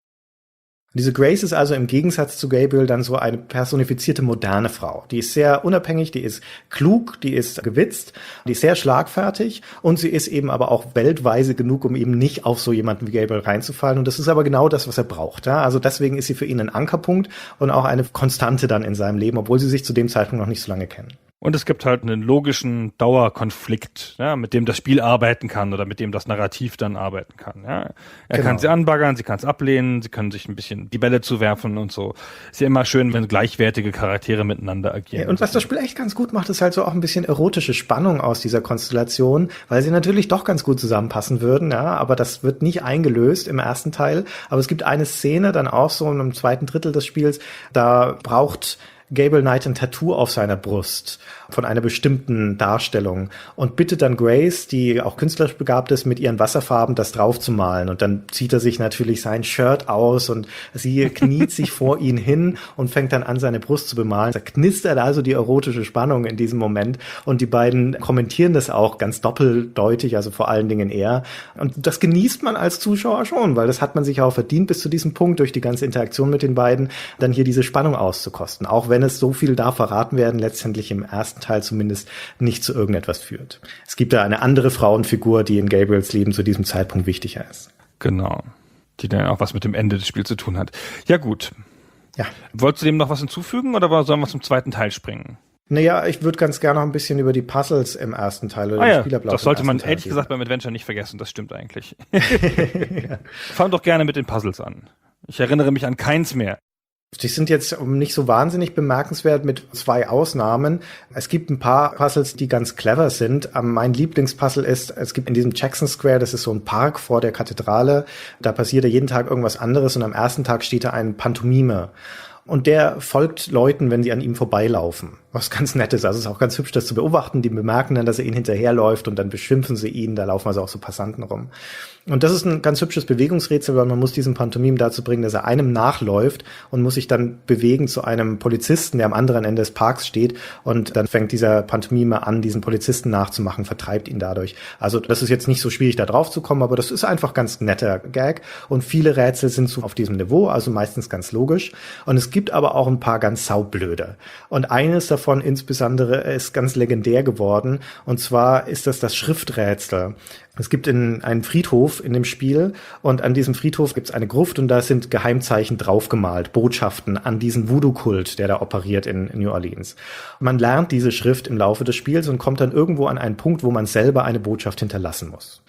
Diese Grace ist also im Gegensatz zu Gabriel dann so eine personifizierte moderne Frau. Die ist sehr unabhängig, die ist klug, die ist gewitzt, die ist sehr schlagfertig und sie ist eben aber auch weltweise genug, um eben nicht auf so jemanden wie Gabriel reinzufallen. Und das ist aber genau das, was er braucht. Ja? Also deswegen ist sie für ihn ein Ankerpunkt und auch eine Konstante dann in seinem Leben, obwohl sie sich zu dem Zeitpunkt noch nicht so lange kennen. Und es gibt halt einen logischen Dauerkonflikt, ja, mit dem das Spiel arbeiten kann oder mit dem das Narrativ dann arbeiten kann. Ja. Er Genau. kann sie anbaggern, sie kann es ablehnen, sie können sich ein bisschen die Bälle zuwerfen und so. Ist ja immer schön, wenn gleichwertige Charaktere miteinander agieren. Ja, und was das Spiel echt ganz gut macht, ist halt so auch ein bisschen erotische Spannung aus dieser Konstellation, weil sie natürlich doch ganz gut zusammenpassen würden, ja, aber das wird nicht eingelöst im ersten Teil. Aber es gibt eine Szene dann auch so im zweiten Drittel des Spiels, da braucht Gabriel Knight ein Tattoo auf seiner Brust von einer bestimmten Darstellung und bittet dann Grace, die auch künstlerisch begabt ist, mit ihren Wasserfarben das drauf zu malen. Und dann zieht er sich natürlich sein Shirt aus und sie kniet sich vor ihn hin und fängt dann an, seine Brust zu bemalen. Da knistert also die erotische Spannung in diesem Moment und die beiden kommentieren das auch ganz doppeldeutig, also vor allen Dingen er. Und das genießt man als Zuschauer schon, weil das hat man sich auch verdient, bis zu diesem Punkt durch die ganze Interaktion mit den beiden dann hier diese Spannung auszukosten. Auch wenn es so viel da verraten werden, letztendlich im ersten Teil zumindest nicht zu irgendetwas führt. Es gibt da eine andere Frauenfigur, die in Gabriels Leben zu diesem Zeitpunkt wichtiger ist. Genau. Die dann auch was mit dem Ende des Spiels zu tun hat. Ja, gut. Ja. Wolltest du dem noch was hinzufügen oder sollen wir zum zweiten Teil springen? Naja, ich würde ganz gerne noch ein bisschen über die Puzzles im ersten Teil oder ah, den ja, Spielablauf das sollte im man ersten Teil ehrlich geben. gesagt beim Adventure nicht vergessen, das stimmt eigentlich. ja. Fang doch gerne mit den Puzzles an. Ich erinnere mich an keins mehr. Die sind jetzt nicht so wahnsinnig bemerkenswert mit zwei Ausnahmen. Es gibt ein paar Puzzles, die ganz clever sind. Mein Lieblingspuzzle ist, es gibt in diesem Jackson Square, das ist so ein Park vor der Kathedrale, da passiert ja jeden Tag irgendwas anderes und am ersten Tag steht da ein Pantomime. Und der folgt Leuten, wenn sie an ihm vorbeilaufen. Was ganz nett ist. Also es ist auch ganz hübsch, das zu beobachten. Die bemerken dann, dass er ihnen hinterherläuft und dann beschimpfen sie ihn. Da laufen also auch so Passanten rum. Und das ist ein ganz hübsches Bewegungsrätsel, weil man muss diesen Pantomim dazu bringen, dass er einem nachläuft und muss sich dann bewegen zu einem Polizisten, der am anderen Ende des Parks steht. Und dann fängt dieser Pantomime an, diesen Polizisten nachzumachen, vertreibt ihn dadurch. Also das ist jetzt nicht so schwierig, da drauf zu kommen, aber das ist einfach ganz netter Gag. Und viele Rätsel sind so auf diesem Niveau, also meistens ganz logisch. Und es gibt aber auch ein paar ganz saublöde. Und eines davon insbesondere ist ganz legendär geworden. Und zwar ist das das Schrifträtsel. Es gibt in einen Friedhof in dem Spiel und an diesem Friedhof gibt es eine Gruft und da sind Geheimzeichen draufgemalt, Botschaften an diesen Voodoo-Kult, der da operiert in New Orleans. Man lernt diese Schrift im Laufe des Spiels und kommt dann irgendwo an einen Punkt, wo man selber eine Botschaft hinterlassen muss.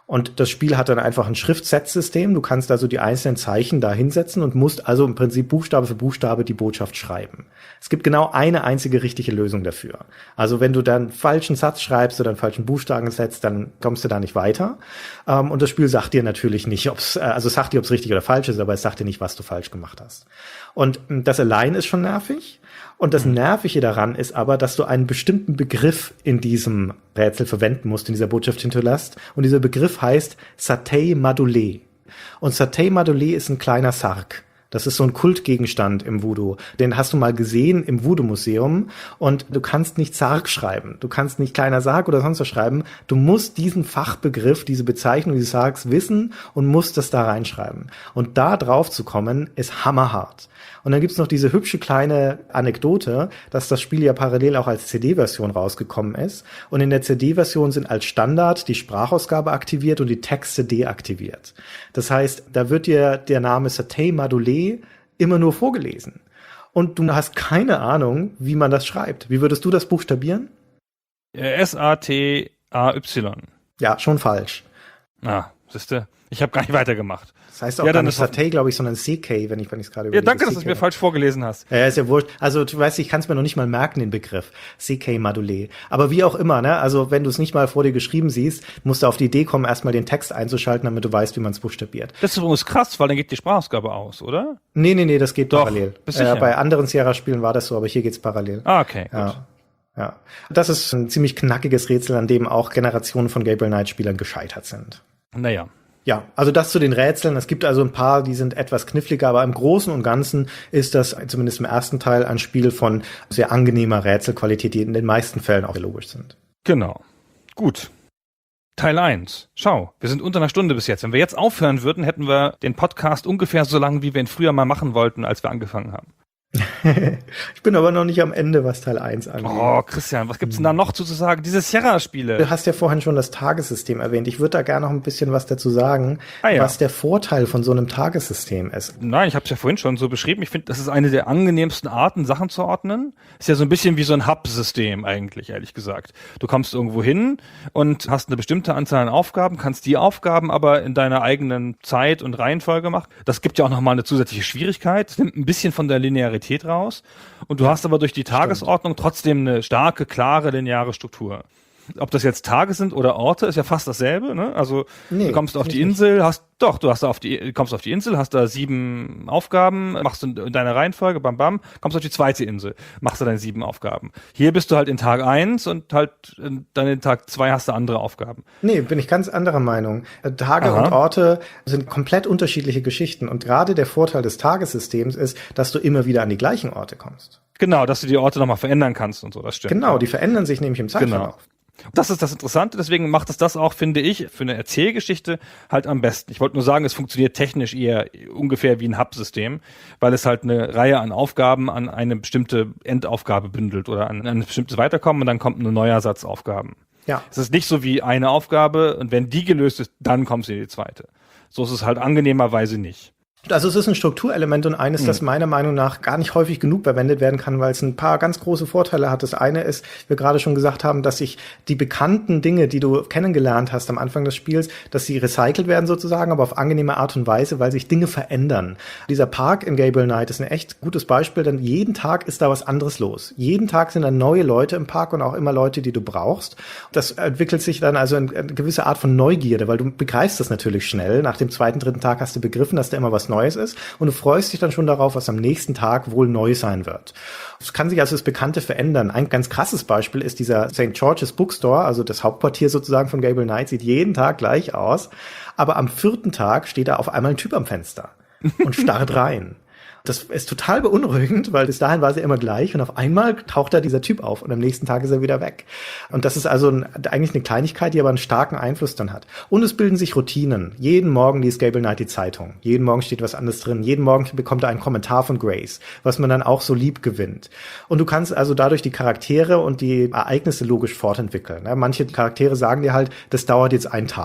Und das Spiel hat dann einfach ein Schriftsetzsystem. Du kannst also die einzelnen Zeichen da hinsetzen und musst also im Prinzip Buchstabe für Buchstabe die Botschaft schreiben. Es gibt genau eine einzige richtige Lösung dafür. Also wenn du dann einen falschen Satz schreibst oder einen falschen Buchstaben setzt, dann kommst du da nicht weiter. Und das Spiel sagt dir natürlich nicht, ob's, also es sagt dir, ob es richtig oder falsch ist, aber es sagt dir nicht, was du falsch gemacht hast. Und das allein ist schon nervig. Und das Nervige daran ist aber, dass du einen bestimmten Begriff in diesem Rätsel verwenden musst, in dieser Botschaft hinterlässt. Und dieser Begriff heißt Satay Madolé. Und Satay Madolé ist ein kleiner Sarg. Das ist so ein Kultgegenstand im Voodoo. Den hast du mal gesehen im Voodoo-Museum. Und du kannst nicht Sarg schreiben. Du kannst nicht kleiner Sarg oder sonst was schreiben. Du musst diesen Fachbegriff, diese Bezeichnung dieses Sargs wissen und musst das da reinschreiben. Und da drauf zu kommen, ist hammerhart. Und dann gibt's noch diese hübsche kleine Anekdote, dass das Spiel ja parallel auch als C D-Version rausgekommen ist. Und in der C D-Version sind als Standard die Sprachausgabe aktiviert und die Texte deaktiviert. Das heißt, da wird dir der Name Satay Madolé immer nur vorgelesen. Und du hast keine Ahnung, wie man das schreibt. Wie würdest du das buchstabieren? S A T A Y. Ja, schon falsch. Ah, siehste, ich habe gar nicht weitergemacht. Das heißt auch ja, gar nicht Satay, glaube ich, sondern C K, wenn ich wenn ich es gerade überlege. Ja, danke, dass du es mir falsch vorgelesen hast. Ja, ist ja wurscht. Also, du weißt, ich kann es mir noch nicht mal merken, den Begriff. C K Madolé. Aber wie auch immer, ne? Also, wenn du es nicht mal vor dir geschrieben siehst, musst du auf die Idee kommen, erstmal den Text einzuschalten, damit du weißt, wie man es buchstabiert. Das ist übrigens krass, weil dann geht die Sprachausgabe aus, oder? Nee, nee, nee, das geht Doch, parallel. Bist sicher? Äh, bei anderen Sierra-Spielen war das so, aber hier geht's parallel. Ah, okay, gut. Ja. Ja. Das ist ein ziemlich knackiges Rätsel, an dem auch Generationen von Gabriel Knight-Spielern gescheitert sind. Naja. Ja, also das zu den Rätseln. Es gibt also ein paar, die sind etwas kniffliger, aber im Großen und Ganzen ist das zumindest im ersten Teil ein Spiel von sehr angenehmer Rätselqualität, die in den meisten Fällen auch logisch sind. Genau. Gut. Teil eins. Schau, wir sind unter einer Stunde bis jetzt. Wenn wir jetzt aufhören würden, hätten wir den Podcast ungefähr so lang, wie wir ihn früher mal machen wollten, als wir angefangen haben. Ich bin aber noch nicht am Ende, was Teil eins angeht. Oh, Christian, was gibt's denn da noch zu sagen? Diese Sierra-Spiele. Du hast ja vorhin schon das Tagessystem erwähnt. Ich würde da gerne noch ein bisschen was dazu sagen, ah, ja. was der Vorteil von so einem Tagessystem ist. Nein, ich habe es ja vorhin schon so beschrieben. Ich finde, das ist eine der angenehmsten Arten, Sachen zu ordnen. Ist ja so ein bisschen wie so ein Hub-System eigentlich, ehrlich gesagt. Du kommst irgendwo hin und hast eine bestimmte Anzahl an Aufgaben, kannst die Aufgaben aber in deiner eigenen Zeit und Reihenfolge machen. Das gibt ja auch nochmal eine zusätzliche Schwierigkeit. Das nimmt ein bisschen von der Linearität raus und du ja, hast aber durch die Tagesordnung stimmt. trotzdem eine starke, klare, lineare Struktur. Ob das jetzt Tage sind oder Orte, ist ja fast dasselbe, ne? Also nee, du kommst auf die Insel, nicht. hast doch, du hast auf die kommst auf die Insel, hast da sieben Aufgaben, machst du in deiner Reihenfolge, bam bam, kommst auf die zweite Insel, machst du deine sieben Aufgaben. Hier bist du halt in Tag eins und halt dann in Tag zwei hast du andere Aufgaben. Nee, bin ich ganz anderer Meinung. Tage Aha. und Orte sind komplett unterschiedliche Geschichten und gerade der Vorteil des Tagessystems ist, dass du immer wieder an die gleichen Orte kommst. Genau, dass du die Orte nochmal verändern kannst und so, das stimmt. Genau, die verändern sich nämlich im Zeitverlauf. Genau. Das ist das Interessante, deswegen macht es das auch, finde ich, für eine Erzählgeschichte halt am besten. Ich wollte nur sagen, es funktioniert technisch eher ungefähr wie ein Hub-System, weil es halt eine Reihe an Aufgaben an eine bestimmte Endaufgabe bündelt oder an ein bestimmtes Weiterkommen und dann kommt ein neuer Satz Aufgaben. Ja. Es ist nicht so wie eine Aufgabe und wenn die gelöst ist, dann kommst du in die zweite. So ist es halt angenehmerweise nicht. Also es ist ein Strukturelement und eines, mhm. das meiner Meinung nach gar nicht häufig genug verwendet werden kann, weil es ein paar ganz große Vorteile hat. Das eine ist, wir gerade schon gesagt haben, dass sich die bekannten Dinge, die du kennengelernt hast am Anfang des Spiels, dass sie recycelt werden sozusagen, aber auf angenehme Art und Weise, weil sich Dinge verändern. Dieser Park in Gabriel Knight ist ein echt gutes Beispiel, denn jeden Tag ist da was anderes los. Jeden Tag sind da neue Leute im Park und auch immer Leute, die du brauchst. Das entwickelt sich dann also eine gewisse Art von Neugierde, weil du begreifst das natürlich schnell. Nach dem zweiten, dritten Tag hast du begriffen, dass da immer was Neues ist und du freust dich dann schon darauf, was am nächsten Tag wohl neu sein wird. Es kann sich also das Bekannte verändern. Ein ganz krasses Beispiel ist dieser Sankt George's Bookstore, also das Hauptquartier sozusagen von Gabriel Knight, sieht jeden Tag gleich aus, aber am vierten Tag steht da auf einmal ein Typ am Fenster und starrt rein. Das ist total beunruhigend, weil bis dahin war sie immer gleich und auf einmal taucht da dieser Typ auf und am nächsten Tag ist er wieder weg. Und das ist also ein, eigentlich eine Kleinigkeit, die aber einen starken Einfluss dann hat. Und es bilden sich Routinen. Jeden Morgen liest Gabriel Knight die Zeitung. Jeden Morgen steht was anderes drin. Jeden Morgen bekommt er einen Kommentar von Grace, was man dann auch so lieb gewinnt. Und du kannst also dadurch die Charaktere und die Ereignisse logisch fortentwickeln. Manche Charaktere sagen dir halt, das dauert jetzt einen Tag,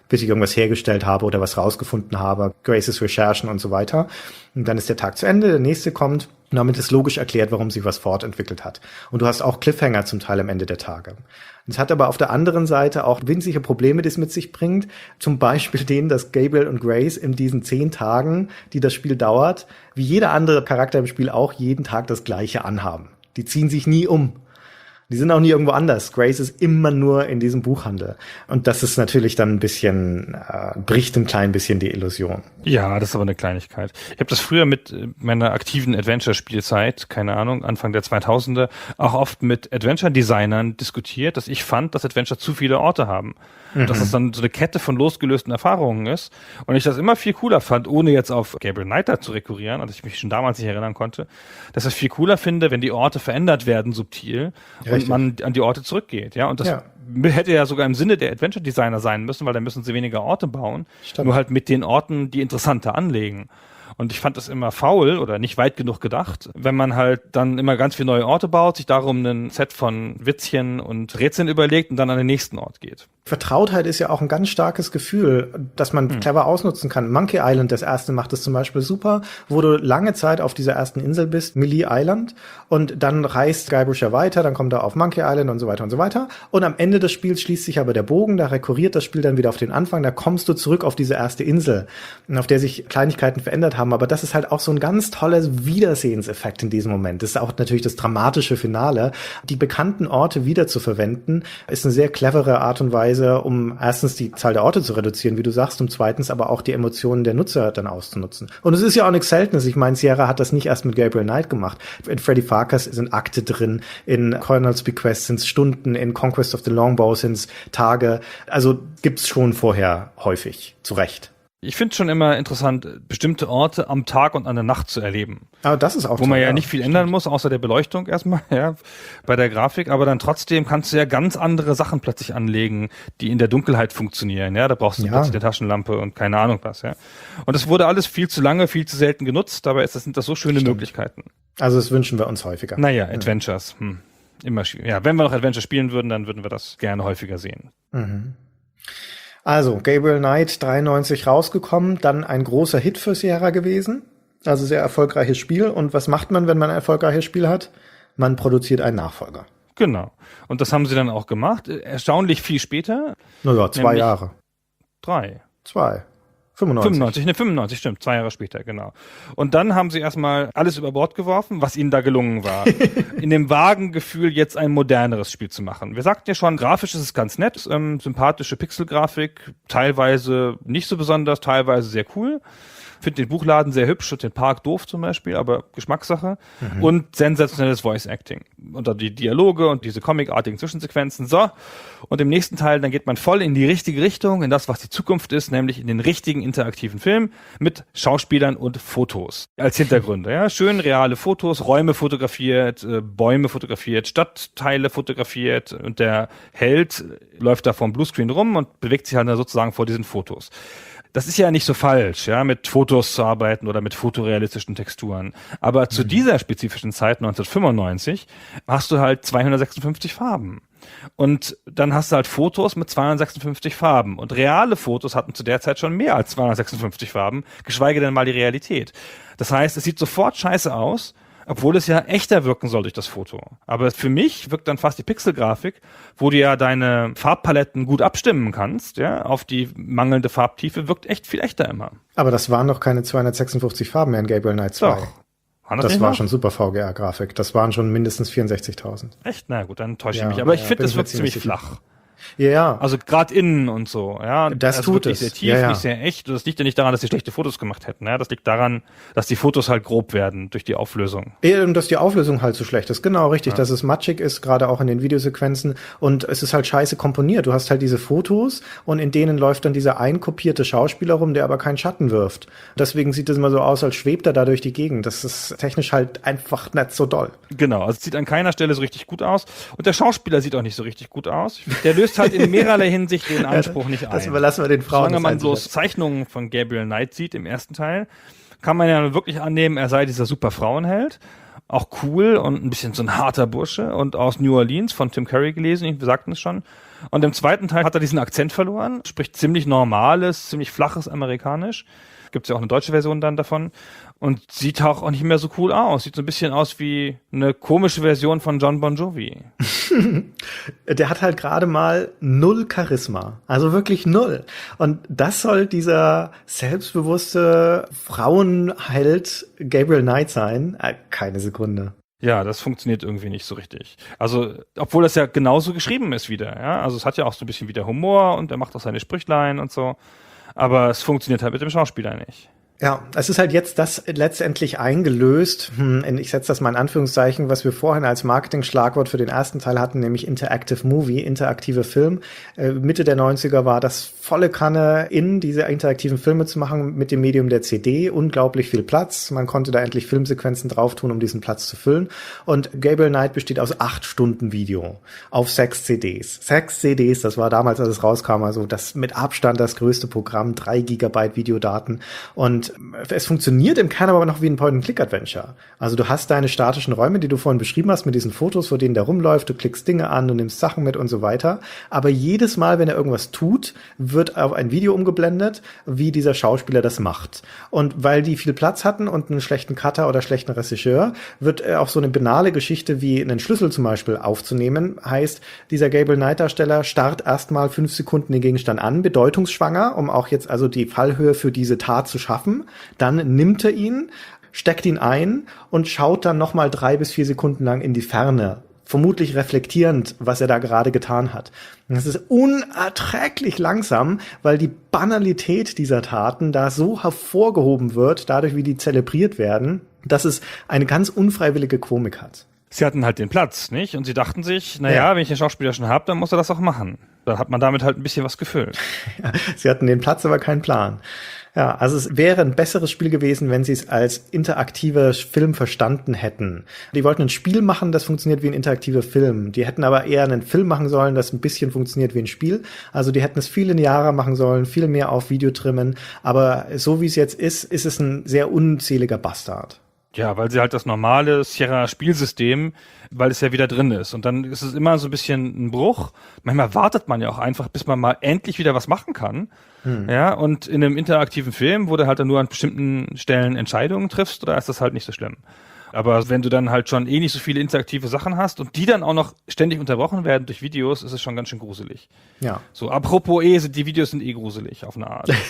bis ich irgendwas hergestellt habe oder was rausgefunden habe, Graces Recherchen und so weiter. Und dann ist der Tag zu Ende, der nächste kommt. Und damit ist logisch erklärt, warum sich was fortentwickelt hat. Und du hast auch Cliffhanger zum Teil am Ende der Tage. Es hat aber auf der anderen Seite auch winzige Probleme, die es mit sich bringt. Zum Beispiel den, dass Gabriel und Grace in diesen zehn Tagen, die das Spiel dauert, wie jeder andere Charakter im Spiel auch jeden Tag das Gleiche anhaben. Die ziehen sich nie um. Die sind auch nie irgendwo anders. Grace ist immer nur in diesem Buchhandel. Und das ist natürlich dann ein bisschen, äh, bricht ein klein bisschen die Illusion. Ja, das ist aber eine Kleinigkeit. Ich habe das früher mit meiner aktiven Adventure-Spielzeit, keine Ahnung, Anfang der zweitausender, auch oft mit Adventure-Designern diskutiert, dass ich fand, dass Adventure zu viele Orte haben. Mhm. Dass es dann so eine Kette von losgelösten Erfahrungen ist. Und ich das immer viel cooler fand, ohne jetzt auf Gabriel Knight zu rekurrieren, dass ich mich schon damals nicht erinnern konnte, dass ich es viel cooler finde, wenn die Orte verändert werden, subtil, Richtig. und man an die Orte zurückgeht. Ja, und das ja. hätte ja sogar im Sinne der Adventure-Designer sein müssen, weil dann müssen sie weniger Orte bauen, Stimmt. nur halt mit den Orten, die interessanter anlegen. Und ich fand das immer faul oder nicht weit genug gedacht, wenn man halt dann immer ganz viele neue Orte baut, sich darum ein Set von Witzchen und Rätseln überlegt und dann an den nächsten Ort geht. Vertrautheit ist ja auch ein ganz starkes Gefühl, das man hm. clever ausnutzen kann. Monkey Island, das erste, macht es zum Beispiel super, wo du lange Zeit auf dieser ersten Insel bist, Melee Island, und dann reist Guybrush ja weiter, dann kommt er auf Monkey Island und so weiter und so weiter. Und am Ende des Spiels schließt sich aber der Bogen, da rekurriert das Spiel dann wieder auf den Anfang, da kommst du zurück auf diese erste Insel, auf der sich Kleinigkeiten verändert haben. Aber das ist halt auch so ein ganz toller Wiedersehenseffekt in diesem Moment. Das ist auch natürlich das dramatische Finale. Die bekannten Orte wieder zu verwenden, ist eine sehr clevere Art und Weise, um erstens die Zahl der Orte zu reduzieren, wie du sagst, und zweitens aber auch die Emotionen der Nutzer dann auszunutzen. Und es ist ja auch nichts Seltenes. Ich meine, Sierra hat das nicht erst mit Gabriel Knight gemacht. In Freddy Farkas sind Akte drin, in Colonel's Bequest sind es Stunden, in Conquest of the Longbow sind es Tage. Also gibt's schon vorher häufig, zu Recht. Ich finde es schon immer interessant, bestimmte Orte am Tag und an der Nacht zu erleben. Aber das ist auch Wo man toll, ja ja nicht viel stimmt. ändern muss, außer der Beleuchtung erstmal, ja, bei der Grafik. Aber dann trotzdem kannst du ja ganz andere Sachen plötzlich anlegen, die in der Dunkelheit funktionieren, ja. Da brauchst du ja. plötzlich eine Taschenlampe und keine Ahnung was, ja. Und das wurde alles viel zu lange, viel zu selten genutzt. Dabei ist das, sind das so schöne stimmt. Möglichkeiten. Also das wünschen wir uns häufiger. Naja, Adventures, hm. immer schwierig. Ja, wenn wir noch Adventure spielen würden, dann würden wir das gerne häufiger sehen. Mhm. Also, Gabriel Knight, dreiundneunzig rausgekommen, dann ein großer Hit für Sierra gewesen, also sehr erfolgreiches Spiel. Und was macht man, wenn man ein erfolgreiches Spiel hat? Man produziert einen Nachfolger. Genau. Und das haben sie dann auch gemacht. Erstaunlich viel später. Naja, zwei Jahre. Drei. Zwei. fünfundneunzig. fünfundneunzig, ne, fünfundneunzig, stimmt, zwei Jahre später, genau. Und dann haben sie erstmal alles über Bord geworfen, was ihnen da gelungen war. In dem vagen Gefühl, jetzt ein moderneres Spiel zu machen. Wir sagten ja schon, grafisch ist es ganz nett, ähm, sympathische Pixelgrafik, teilweise nicht so besonders, teilweise sehr cool. Finde den Buchladen sehr hübsch und den Park doof zum Beispiel, aber Geschmackssache. Mhm. Und sensationelles Voice-Acting. Und dann die Dialoge und diese comicartigen Zwischensequenzen. So. Und im nächsten Teil, dann geht man voll in die richtige Richtung, in das, was die Zukunft ist, nämlich in den richtigen interaktiven Film mit Schauspielern und Fotos als Hintergründe. Ja, schön reale Fotos, Räume fotografiert, äh, Bäume fotografiert, Stadtteile fotografiert und der Held läuft da vom Bluescreen rum und bewegt sich halt sozusagen vor diesen Fotos. Das ist ja nicht so falsch, ja, mit Fotos zu arbeiten oder mit fotorealistischen Texturen. Aber mhm. zu dieser spezifischen Zeit, neunzehnhundertfünfundneunzig, hast du halt zweihundertsechsundfünfzig Farben. Und dann hast du halt Fotos mit zweihundertsechsundfünfzig Farben. Und reale Fotos hatten zu der Zeit schon mehr als zweihundertsechsundfünfzig Farben, geschweige denn mal die Realität. Das heißt, es sieht sofort scheiße aus, obwohl es ja echter wirken soll durch das Foto. Aber für mich wirkt dann fast die Pixelgrafik, wo du ja deine Farbpaletten gut abstimmen kannst, ja, auf die mangelnde Farbtiefe, wirkt echt viel echter immer. Aber das waren doch keine zweihundertsechsundfünfzig Farben mehr in Gabriel Knight zwei. Doch. Das, das war noch? Schon super V G R-Grafik. Das waren schon mindestens vierundsechzigtausend. Echt? Na gut, dann täusche ich ja, mich. Aber ich ja, finde, das wirkt ziemlich flach. Ja, ja. Also gerade innen und so, ja. Das also tut wirklich es. Sehr tief, ja, ja. nicht sehr echt. Und das liegt ja nicht daran, dass sie schlechte Fotos gemacht hätten. Ja, das liegt daran, dass die Fotos halt grob werden durch die Auflösung. Ja, und dass die Auflösung halt so schlecht ist. Genau, richtig. Ja. Dass es matschig ist, gerade auch in den Videosequenzen. Und es ist halt scheiße komponiert. Du hast halt diese Fotos und in denen läuft dann dieser einkopierte Schauspieler rum, der aber keinen Schatten wirft. Deswegen sieht es immer so aus, als schwebt er da durch die Gegend. Das ist technisch halt einfach nicht so doll. Genau, also es sieht an keiner Stelle so richtig gut aus. Und der Schauspieler sieht auch nicht so richtig gut aus. Der löst halt in mehrerlei Hinsicht den Anspruch nicht ein. Das überlassen wir den Frauen. Solange man bloß Zeichnungen von Gabriel Knight sieht im ersten Teil, kann man ja wirklich annehmen, er sei dieser super Frauenheld. Auch cool und ein bisschen so ein harter Bursche und aus New Orleans von Tim Curry gelesen, wir sagten es schon. Und im zweiten Teil hat er diesen Akzent verloren, spricht ziemlich normales, ziemlich flaches Amerikanisch. Gibt's ja auch eine deutsche Version dann davon. Und sieht auch, auch nicht mehr so cool aus. Sieht so ein bisschen aus wie eine komische Version von John Bon Jovi. Der hat halt gerade mal null Charisma. Also wirklich null. Und das soll dieser selbstbewusste Frauenheld Gabriel Knight sein? Äh, keine Sekunde. Ja, das funktioniert irgendwie nicht so richtig. Also, obwohl das ja genauso geschrieben ist wieder, ja. Also es hat ja auch so ein bisschen wieder Humor und er macht auch seine Sprüchlein und so. Aber es funktioniert halt mit dem Schauspieler nicht. Ja, es ist halt jetzt das letztendlich eingelöst, hm, ich setze das mal in Anführungszeichen, was wir vorhin als Marketing-Schlagwort für den ersten Teil hatten, nämlich Interactive Movie, interaktive Film. Äh, Mitte der neunziger war das volle Kanne in, diese interaktiven Filme zu machen mit dem Medium der C D. Unglaublich viel Platz. Man konnte da endlich Filmsequenzen drauf tun, um diesen Platz zu füllen. Und Gabriel Knight besteht aus acht Stunden Video auf sechs C Ds. Sechs C Ds, das war damals, als es rauskam, also das mit Abstand das größte Programm, drei Gigabyte Videodaten. Und es funktioniert im Kern aber noch wie ein Point-and-Click-Adventure. Also du hast deine statischen Räume, die du vorhin beschrieben hast, mit diesen Fotos, vor denen der rumläuft, du klickst Dinge an, du nimmst Sachen mit und so weiter. Aber jedes Mal, wenn er irgendwas tut, wird auf ein Video umgeblendet, wie dieser Schauspieler das macht. Und weil die viel Platz hatten und einen schlechten Cutter oder schlechten Regisseur, wird auch so eine banale Geschichte wie einen Schlüssel zum Beispiel aufzunehmen, heißt, dieser Gabriel Knight-Darsteller starrt erstmal fünf Sekunden den Gegenstand an, bedeutungsschwanger, um auch jetzt also die Fallhöhe für diese Tat zu schaffen. Dann nimmt er ihn, steckt ihn ein und schaut dann nochmal drei bis vier Sekunden lang in die Ferne, vermutlich reflektierend, was er da gerade getan hat. Und das ist unerträglich langsam, weil die Banalität dieser Taten da so hervorgehoben wird, dadurch wie die zelebriert werden, dass es eine ganz unfreiwillige Komik hat. Sie hatten halt den Platz, nicht? Und sie dachten sich, naja, Ja. wenn ich den Schauspieler schon habe, dann muss er das auch machen. Da hat man damit halt ein bisschen was gefüllt. Ja, sie hatten den Platz, aber keinen Plan. Ja, also es wäre ein besseres Spiel gewesen, wenn sie es als interaktiver Film verstanden hätten. Die wollten ein Spiel machen, das funktioniert wie ein interaktiver Film. Die hätten aber eher einen Film machen sollen, das ein bisschen funktioniert wie ein Spiel. Also die hätten es viel linearer machen sollen, viel mehr auf Video trimmen. Aber so wie es jetzt ist, ist es ein sehr unzähliger Bastard. Ja, weil sie halt das normale Sierra-Spielsystem, weil es ja wieder drin ist. Und dann ist es immer so ein bisschen ein Bruch. Manchmal wartet man ja auch einfach, bis man mal endlich wieder was machen kann. Hm. Ja, und in einem interaktiven Film, wo du halt dann nur an bestimmten Stellen Entscheidungen triffst, da ist das halt nicht so schlimm. Aber wenn du dann halt schon eh nicht so viele interaktive Sachen hast und die dann auch noch ständig unterbrochen werden durch Videos, ist es schon ganz schön gruselig. Ja. So, apropos eh, die Videos sind eh gruselig auf eine Art.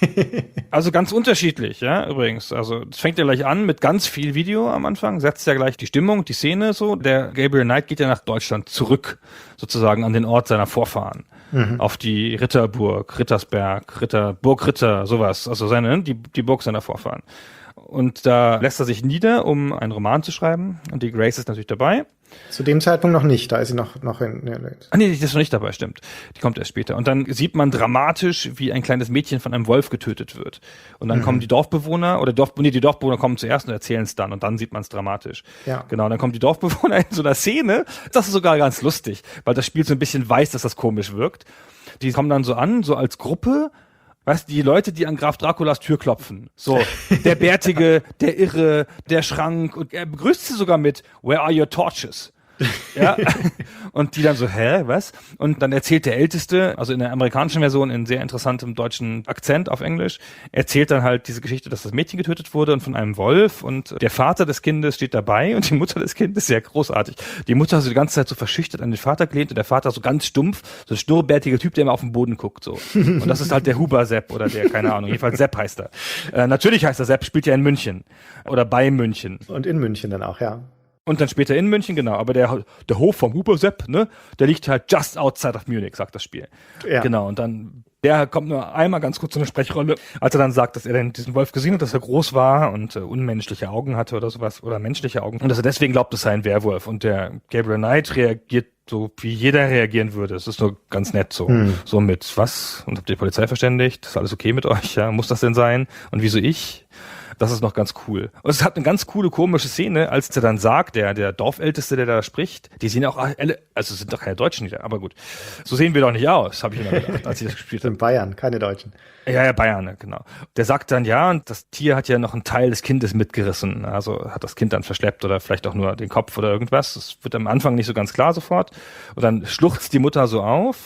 Also ganz unterschiedlich, ja, übrigens. Also es fängt ja gleich an mit ganz viel Video am Anfang, setzt ja gleich die Stimmung, die Szene so. Der Gabriel Knight geht ja nach Deutschland zurück, sozusagen an den Ort seiner Vorfahren. Mhm. Auf die Ritterburg, Rittersberg, Ritter, Burg Ritter, sowas. Also seine, die, die Burg seiner Vorfahren. Und da lässt er sich nieder, um einen Roman zu schreiben. Und die Grace ist natürlich dabei. Zu dem Zeitpunkt noch nicht, da ist sie noch, noch in, ja, Ah, nee, die ist noch nicht dabei, stimmt. Die kommt erst später. Und dann sieht man dramatisch, wie ein kleines Mädchen von einem Wolf getötet wird. Und dann mhm. kommen die Dorfbewohner, oder Dorf, nee, die Dorfbewohner kommen zuerst und erzählen es dann. Und dann sieht man es dramatisch. Ja. Genau, dann kommen die Dorfbewohner in so einer Szene. Das ist sogar ganz lustig, weil das Spiel so ein bisschen weiß, dass das komisch wirkt. Die kommen dann so an, so als Gruppe. Weißt du, die Leute, die an Graf Draculas Tür klopfen. So, der Bärtige, der Irre, der Schrank. Und er begrüßt sie sogar mit, "Where are your torches?" Ja, und die dann so, hä, was? Und dann erzählt der Älteste, also in der amerikanischen Version in sehr interessantem deutschen Akzent auf Englisch, erzählt dann halt diese Geschichte, dass das Mädchen getötet wurde und von einem Wolf und der Vater des Kindes steht dabei und die Mutter des Kindes, sehr großartig. Die Mutter hat so die ganze Zeit so verschüchtert an den Vater gelehnt und der Vater so ganz stumpf, so ein schnurrbärtiger Typ, der immer auf den Boden guckt, so. Und das ist halt der Huber Sepp oder der, keine Ahnung, jedenfalls Sepp heißt er. Äh, natürlich heißt er Sepp, spielt ja in München oder bei München. Und in München dann auch, ja. Und dann später in München, genau. Aber der, der Hof vom Huber Sepp, ne, der liegt halt just outside of Munich, sagt das Spiel. Ja. Genau. Und dann, der kommt nur einmal ganz kurz in eine Sprechrolle, als er dann sagt, dass er dann diesen Wolf gesehen hat, dass er groß war und äh, unmenschliche Augen hatte oder sowas, oder menschliche Augen. Und dass er deswegen glaubt, es sei ein Werwolf. Und der Gabriel Knight reagiert so, wie jeder reagieren würde. Es ist nur ganz nett so. Hm. So mit, was? Und habt ihr die Polizei verständigt? Ist alles okay mit euch? Ja, muss das denn sein? Und wieso ich? Das ist noch ganz cool. Und es hat eine ganz coole, komische Szene, als er dann sagt, der, der Dorfälteste, der da spricht, die sehen auch alle, also sind doch keine Deutschen, aber gut. So sehen wir doch nicht aus, habe ich immer gedacht, als ich das gespielt habe. In Bayern, keine Deutschen. Ja, ja, Bayern, genau. Der sagt dann, ja, und das Tier hat ja noch einen Teil des Kindes mitgerissen. Also hat das Kind dann verschleppt oder vielleicht auch nur den Kopf oder irgendwas. Das wird am Anfang nicht so ganz klar sofort. Und dann schluchzt die Mutter so auf.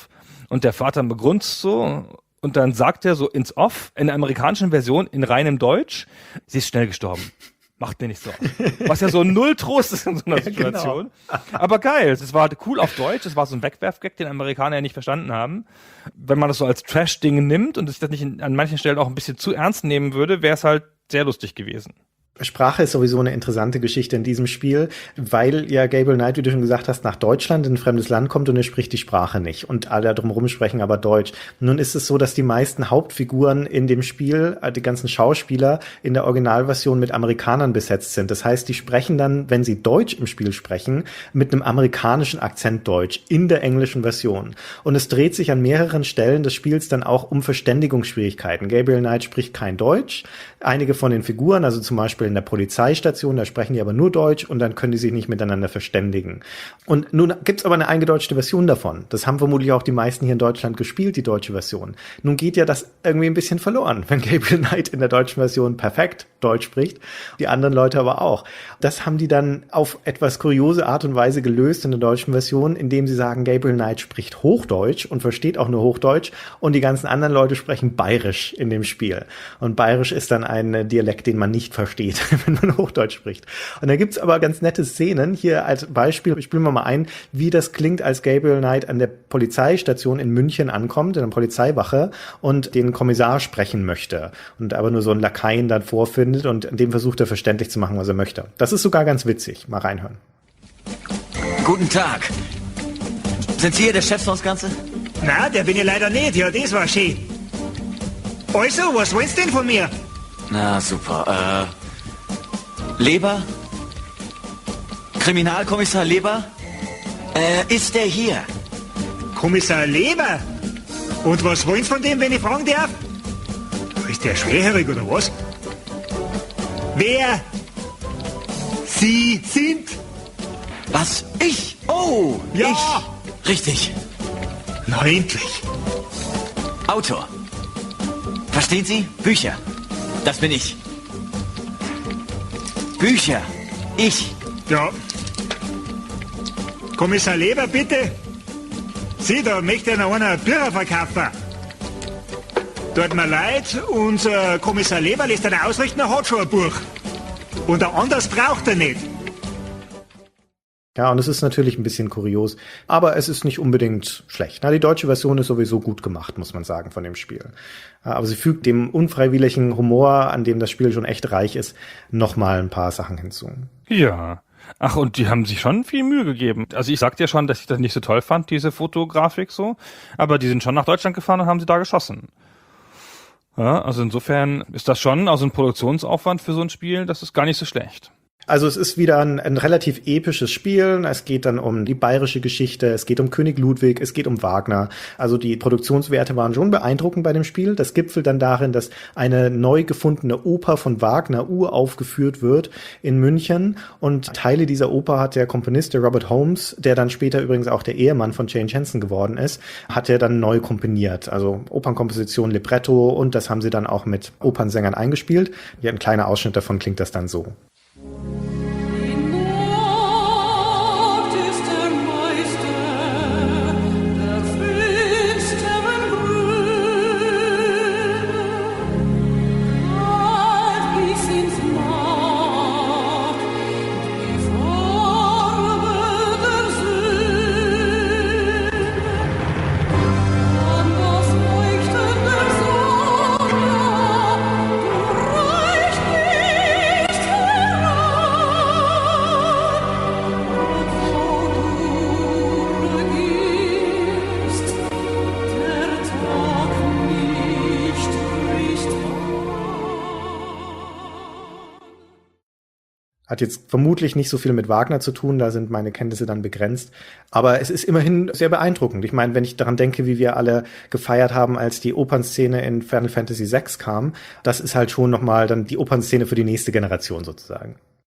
Und der Vater begrunzt so und dann sagt er so ins Off, in der amerikanischen Version in reinem Deutsch, sie ist schnell gestorben. Macht mir nicht so. Was ja so null Trost ist in so einer Situation. Ja, genau. Aber geil, es war cool auf Deutsch, es war so ein Wegwerfgag, den Amerikaner ja nicht verstanden haben. Wenn man das so als Trash-Ding nimmt und es das nicht in, an manchen Stellen auch ein bisschen zu ernst nehmen würde, wäre es halt sehr lustig gewesen. Sprache ist sowieso eine interessante Geschichte in diesem Spiel, weil ja Gabriel Knight, wie du schon gesagt hast, nach Deutschland in ein fremdes Land kommt und er spricht die Sprache nicht und alle drumherum sprechen aber Deutsch. Nun ist es so, dass die meisten Hauptfiguren in dem Spiel, die ganzen Schauspieler in der Originalversion mit Amerikanern besetzt sind. Das heißt, die sprechen dann, wenn sie Deutsch im Spiel sprechen, mit einem amerikanischen Akzent Deutsch in der englischen Version. Und es dreht sich an mehreren Stellen des Spiels dann auch um Verständigungsschwierigkeiten. Gabriel Knight spricht kein Deutsch. Einige von den Figuren, also zum Beispiel in der Polizeistation, da sprechen die aber nur Deutsch und dann können die sich nicht miteinander verständigen. Und nun gibt's aber eine eingedeutschte Version davon. Das haben vermutlich auch die meisten hier in Deutschland gespielt, die deutsche Version. Nun geht ja das irgendwie ein bisschen verloren, wenn Gabriel Knight in der deutschen Version perfekt Deutsch spricht, die anderen Leute aber auch. Das haben die dann auf etwas kuriose Art und Weise gelöst in der deutschen Version, indem sie sagen, Gabriel Knight spricht Hochdeutsch und versteht auch nur Hochdeutsch und die ganzen anderen Leute sprechen Bayerisch in dem Spiel. Und Bayerisch ist dann ein Dialekt, den man nicht versteht, wenn man Hochdeutsch spricht. Und da gibt's aber ganz nette Szenen. Hier als Beispiel spielen wir mal ein, wie das klingt, als Gabriel Knight an der Polizeistation in München ankommt, in einer Polizeiwache und den Kommissar sprechen möchte und aber nur so einen Lakaien dann vorfindet und dem versucht er verständlich zu machen, was er möchte. Das ist sogar ganz witzig. Mal reinhören. Guten Tag. Sind Sie hier der Chef von das Ganze? Na, der bin ich leider nicht. Ja, das war schön. Also, was willst du denn von mir? Na, super. Äh, Leber? Kriminalkommissar Leber? Äh, ist der hier? Kommissar Leber? Und was wollen Sie von dem, wenn ich fragen darf? Ist der schwerhörig oder was? Wer Sie sind? Was? Ich? Oh, ja. Ich. Richtig. Na, endlich. Autor. Verstehen Sie? Bücher. Das bin ich. Bücher. Ich. Ja. Kommissar Leber, bitte. Sie, da möchte noch einer Bücher verkaufen. Tut mir leid, unser Kommissar Leber lässt einen ausrichten, er hat schon ein Buch. Und ein anderes braucht er nicht. Ja, und es ist natürlich ein bisschen kurios, aber es ist nicht unbedingt schlecht. Na, die deutsche Version ist sowieso gut gemacht, muss man sagen, von dem Spiel. Aber sie fügt dem unfreiwilligen Humor, an dem das Spiel schon echt reich ist, nochmal ein paar Sachen hinzu. Ja. Ach, und die haben sich schon viel Mühe gegeben. Also ich sagte ja schon, dass ich das nicht so toll fand, diese Fotografik so, aber die sind schon nach Deutschland gefahren und haben sie da geschossen. Ja, also insofern ist das schon, also ein Produktionsaufwand für so ein Spiel, das ist gar nicht so schlecht. Also es ist wieder ein, ein relativ episches Spiel. Es geht dann um die bayerische Geschichte, es geht um König Ludwig, es geht um Wagner. Also die Produktionswerte waren schon beeindruckend bei dem Spiel. Das gipfelt dann darin, dass eine neu gefundene Oper von Wagner uraufgeführt wird in München. Und Teile dieser Oper hat der Komponist, der Robert Holmes, der dann später übrigens auch der Ehemann von Jane Jensen geworden ist, hat er dann neu komponiert. Also Opernkomposition, Libretto, und das haben sie dann auch mit Opernsängern eingespielt. Ja, ein kleiner Ausschnitt davon klingt das dann so. Hat jetzt vermutlich nicht so viel mit Wagner zu tun, da sind meine Kenntnisse dann begrenzt. Aber es ist immerhin sehr beeindruckend. Ich meine, wenn ich daran denke, wie wir alle gefeiert haben, als die Opernszene in Final Fantasy sechs kam, das ist halt schon nochmal dann die Opernszene für die nächste Generation sozusagen.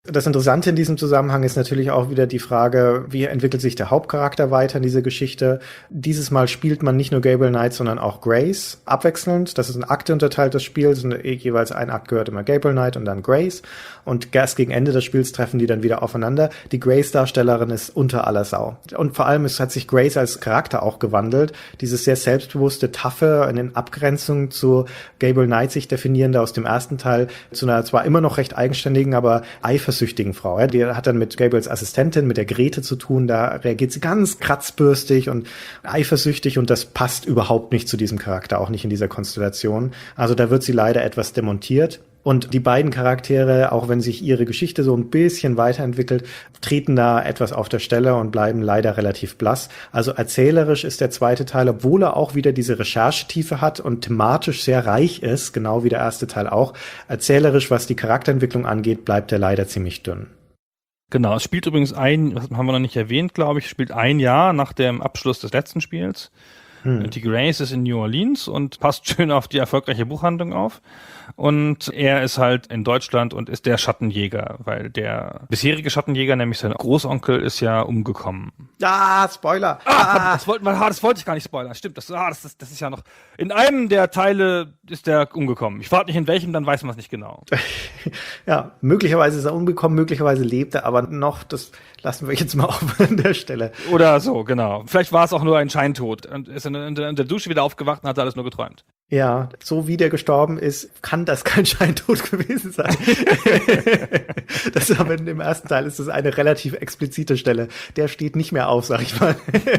Das Interessante in diesem Zusammenhang ist natürlich auch wieder die Frage, wie entwickelt sich der Hauptcharakter weiter in dieser Geschichte. Dieses Mal spielt man nicht nur Gabriel Knight, sondern auch Grace abwechselnd. Das ist ein Akte unterteiltes Spiel, sind jeweils ein Akt gehört immer Gabriel Knight und dann Grace. Und erst gegen Ende des Spiels treffen die dann wieder aufeinander. Die Grace-Darstellerin ist unter aller Sau. Und vor allem es hat sich Grace als Charakter auch gewandelt. Dieses sehr selbstbewusste, taffe, in Abgrenzung zu Gabriel Knight sich definierende aus dem ersten Teil, zu einer zwar immer noch recht eigenständigen, aber eifersüchtigen Frau. Ja. Die hat dann mit Gabriels Assistentin, mit der Grete zu tun. Da reagiert sie ganz kratzbürstig und eifersüchtig und das passt überhaupt nicht zu diesem Charakter, auch nicht in dieser Konstellation. Also da wird sie leider etwas demontiert. Und die beiden Charaktere, auch wenn sich ihre Geschichte so ein bisschen weiterentwickelt, treten da etwas auf der Stelle und bleiben leider relativ blass. Also erzählerisch ist der zweite Teil, obwohl er auch wieder diese Recherchetiefe hat und thematisch sehr reich ist, genau wie der erste Teil auch, erzählerisch, was die Charakterentwicklung angeht, bleibt er leider ziemlich dünn. Genau, es spielt übrigens ein, das haben wir noch nicht erwähnt, glaube ich, spielt ein Jahr nach dem Abschluss des letzten Spiels. Hm. Die Grace ist in New Orleans und passt schön auf die erfolgreiche Buchhandlung auf. Und er ist halt in Deutschland und ist der Schattenjäger, weil der bisherige Schattenjäger, nämlich sein Großonkel, ist ja umgekommen. Ah, Spoiler! Ah, ah. Das, wollte, ah, das wollte ich gar nicht spoilern. Stimmt, das, ah, das, ist, das ist ja noch... In einem der Teile ist der umgekommen. Ich frage nicht in welchem, dann weiß man es nicht genau. Ja, möglicherweise ist er umgekommen, möglicherweise lebt er, aber noch, das lassen wir jetzt mal auf an der Stelle. Oder so, genau. Vielleicht war es auch nur ein Scheintod und ist in, in, in der Dusche wieder aufgewacht und hat alles nur geträumt. Ja, so wie der gestorben ist, kann das kein Scheintod gewesen sein. Das aber in dem ersten Teil ist das eine relativ explizite Stelle. Der steht nicht mehr auf, sag ich mal.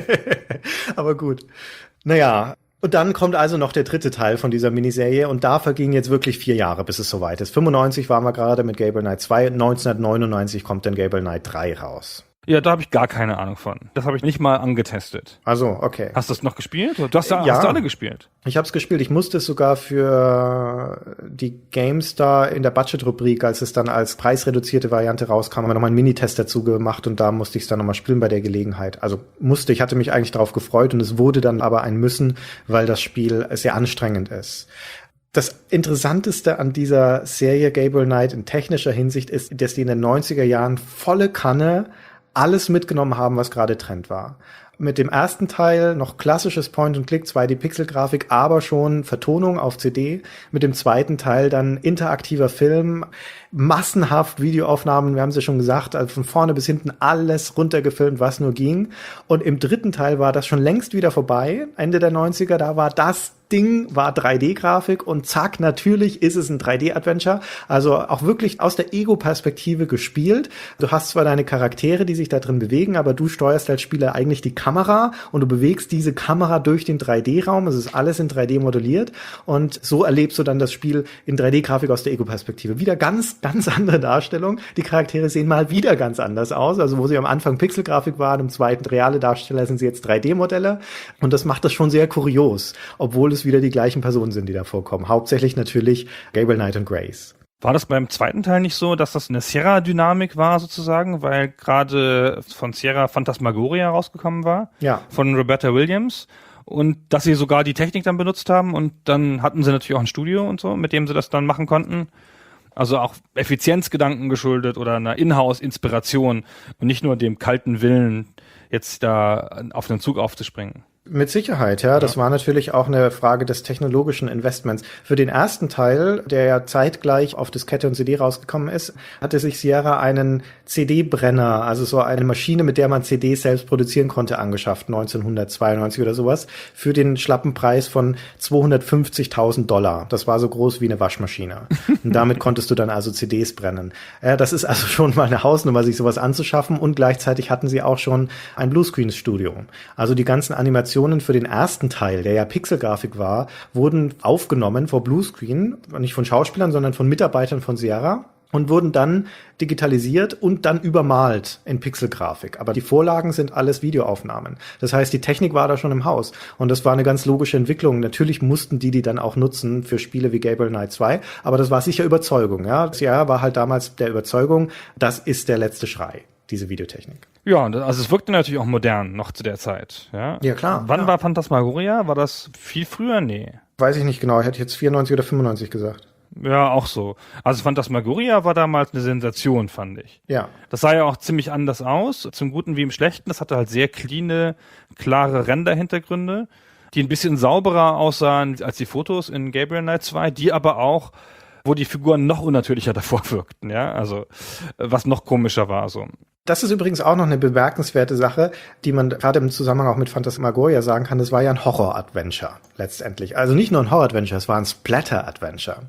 Aber gut. Naja. Und dann kommt also noch der dritte Teil von dieser Miniserie und da vergingen jetzt wirklich vier Jahre, bis es soweit ist. fünfundneunzig waren wir gerade mit Gabriel Knight zwei, neunzehnhundertneunundneunzig kommt dann Gabriel Knight drei raus. Ja, da habe ich gar keine Ahnung von. Das habe ich nicht mal angetestet. Also, okay. Hast du es noch gespielt? Du hast, ja, ja. hast du alle gespielt? Ich habe es gespielt. Ich musste es sogar für die GameStar in der Budget-Rubrik, als es dann als preisreduzierte Variante rauskam, haben wir nochmal einen Minitest dazu gemacht und da musste ich es dann nochmal spielen bei der Gelegenheit. Also musste, ich hatte mich eigentlich darauf gefreut und es wurde dann aber ein Müssen, weil das Spiel sehr anstrengend ist. Das Interessanteste an dieser Serie Gabriel Knight in technischer Hinsicht ist, dass die in den neunziger Jahren volle Kanne alles mitgenommen haben, was gerade Trend war. Mit dem ersten Teil noch klassisches Point-and-Click, zwei D-Pixel-Grafik, aber schon Vertonung auf C D. Mit dem zweiten Teil dann interaktiver Film, massenhaft Videoaufnahmen, wir haben es ja schon gesagt, also von vorne bis hinten alles runtergefilmt, was nur ging. Und im dritten Teil war das schon längst wieder vorbei, Ende der neunziger, da war das Ding, war drei D-Grafik und zack, natürlich ist es ein drei D-Adventure. Also auch wirklich aus der Ego-Perspektive gespielt. Du hast zwar deine Charaktere, die sich da drin bewegen, aber du steuerst als Spieler eigentlich die Kamera und du bewegst diese Kamera durch den drei D-Raum. Es ist alles in drei D modelliert und so erlebst du dann das Spiel in drei D-Grafik aus der Ego-Perspektive. Wieder ganz, ganz andere Darstellung. Die Charaktere sehen mal wieder ganz anders aus. Also wo sie am Anfang Pixel-Grafik waren, im zweiten reale Darsteller sind sie jetzt drei D-Modelle und das macht das schon sehr kurios, obwohl es wieder die gleichen Personen sind, die da vorkommen. Hauptsächlich natürlich Gabriel Knight und Grace. War das beim zweiten Teil nicht so, dass das eine Sierra-Dynamik war sozusagen, weil gerade von Sierra Phantasmagoria rausgekommen war? Ja. Von Roberta Williams. Und dass sie sogar die Technik dann benutzt haben und dann hatten sie natürlich auch ein Studio und so, mit dem sie das dann machen konnten. Also auch Effizienzgedanken geschuldet oder einer Inhouse-Inspiration und nicht nur dem kalten Willen, jetzt da auf den Zug aufzuspringen. Mit Sicherheit, ja. Das ja. war natürlich auch eine Frage des technologischen Investments. Für den ersten Teil, der ja zeitgleich auf Diskette und C D rausgekommen ist, hatte sich Sierra einen C D-Brenner, also so eine Maschine, mit der man C Ds selbst produzieren konnte, angeschafft, neunzehnhundertzweiundneunzig oder sowas, für den schlappen Preis von zweihundertfünfzigtausend Dollar. Das war so groß wie eine Waschmaschine. Und damit konntest du dann also C Ds brennen. Ja, das ist also schon mal eine Hausnummer, sich sowas anzuschaffen. Und gleichzeitig hatten sie auch schon ein Bluescreen-Studio. Also die ganzen Animationen für den ersten Teil, der ja Pixelgrafik war, wurden aufgenommen vor Bluescreen, nicht von Schauspielern, sondern von Mitarbeitern von Sierra und wurden dann digitalisiert und dann übermalt in Pixelgrafik. Aber die Vorlagen sind alles Videoaufnahmen. Das heißt, die Technik war da schon im Haus und das war eine ganz logische Entwicklung. Natürlich mussten die die dann auch nutzen für Spiele wie Gabriel Knight zwei, aber das war sicher Überzeugung. Ja, Sierra war halt damals der Überzeugung, das ist der letzte Schrei, diese Videotechnik. Ja, also es wirkte natürlich auch modern noch zu der Zeit. Ja, ja klar. Wann ja. war Phantasmagoria? War das viel früher? Nee. Weiß ich nicht genau. Ich hätte jetzt vierundneunzig oder fünfundneunzig gesagt. Ja, auch so. Also Phantasmagoria war damals eine Sensation, fand ich. Ja. Das sah ja auch ziemlich anders aus, zum Guten wie im Schlechten. Das hatte halt sehr cleane, klare Render-Hintergründe, die ein bisschen sauberer aussahen als die Fotos in Gabriel Knight zwei, die aber auch, wo die Figuren noch unnatürlicher davor wirkten, ja, also was noch komischer war, so. Das ist übrigens auch noch eine bemerkenswerte Sache, die man gerade im Zusammenhang auch mit Phantasmagoria sagen kann. Das war ja ein Horror-Adventure letztendlich. Also nicht nur ein Horror-Adventure, es war ein Splatter-Adventure.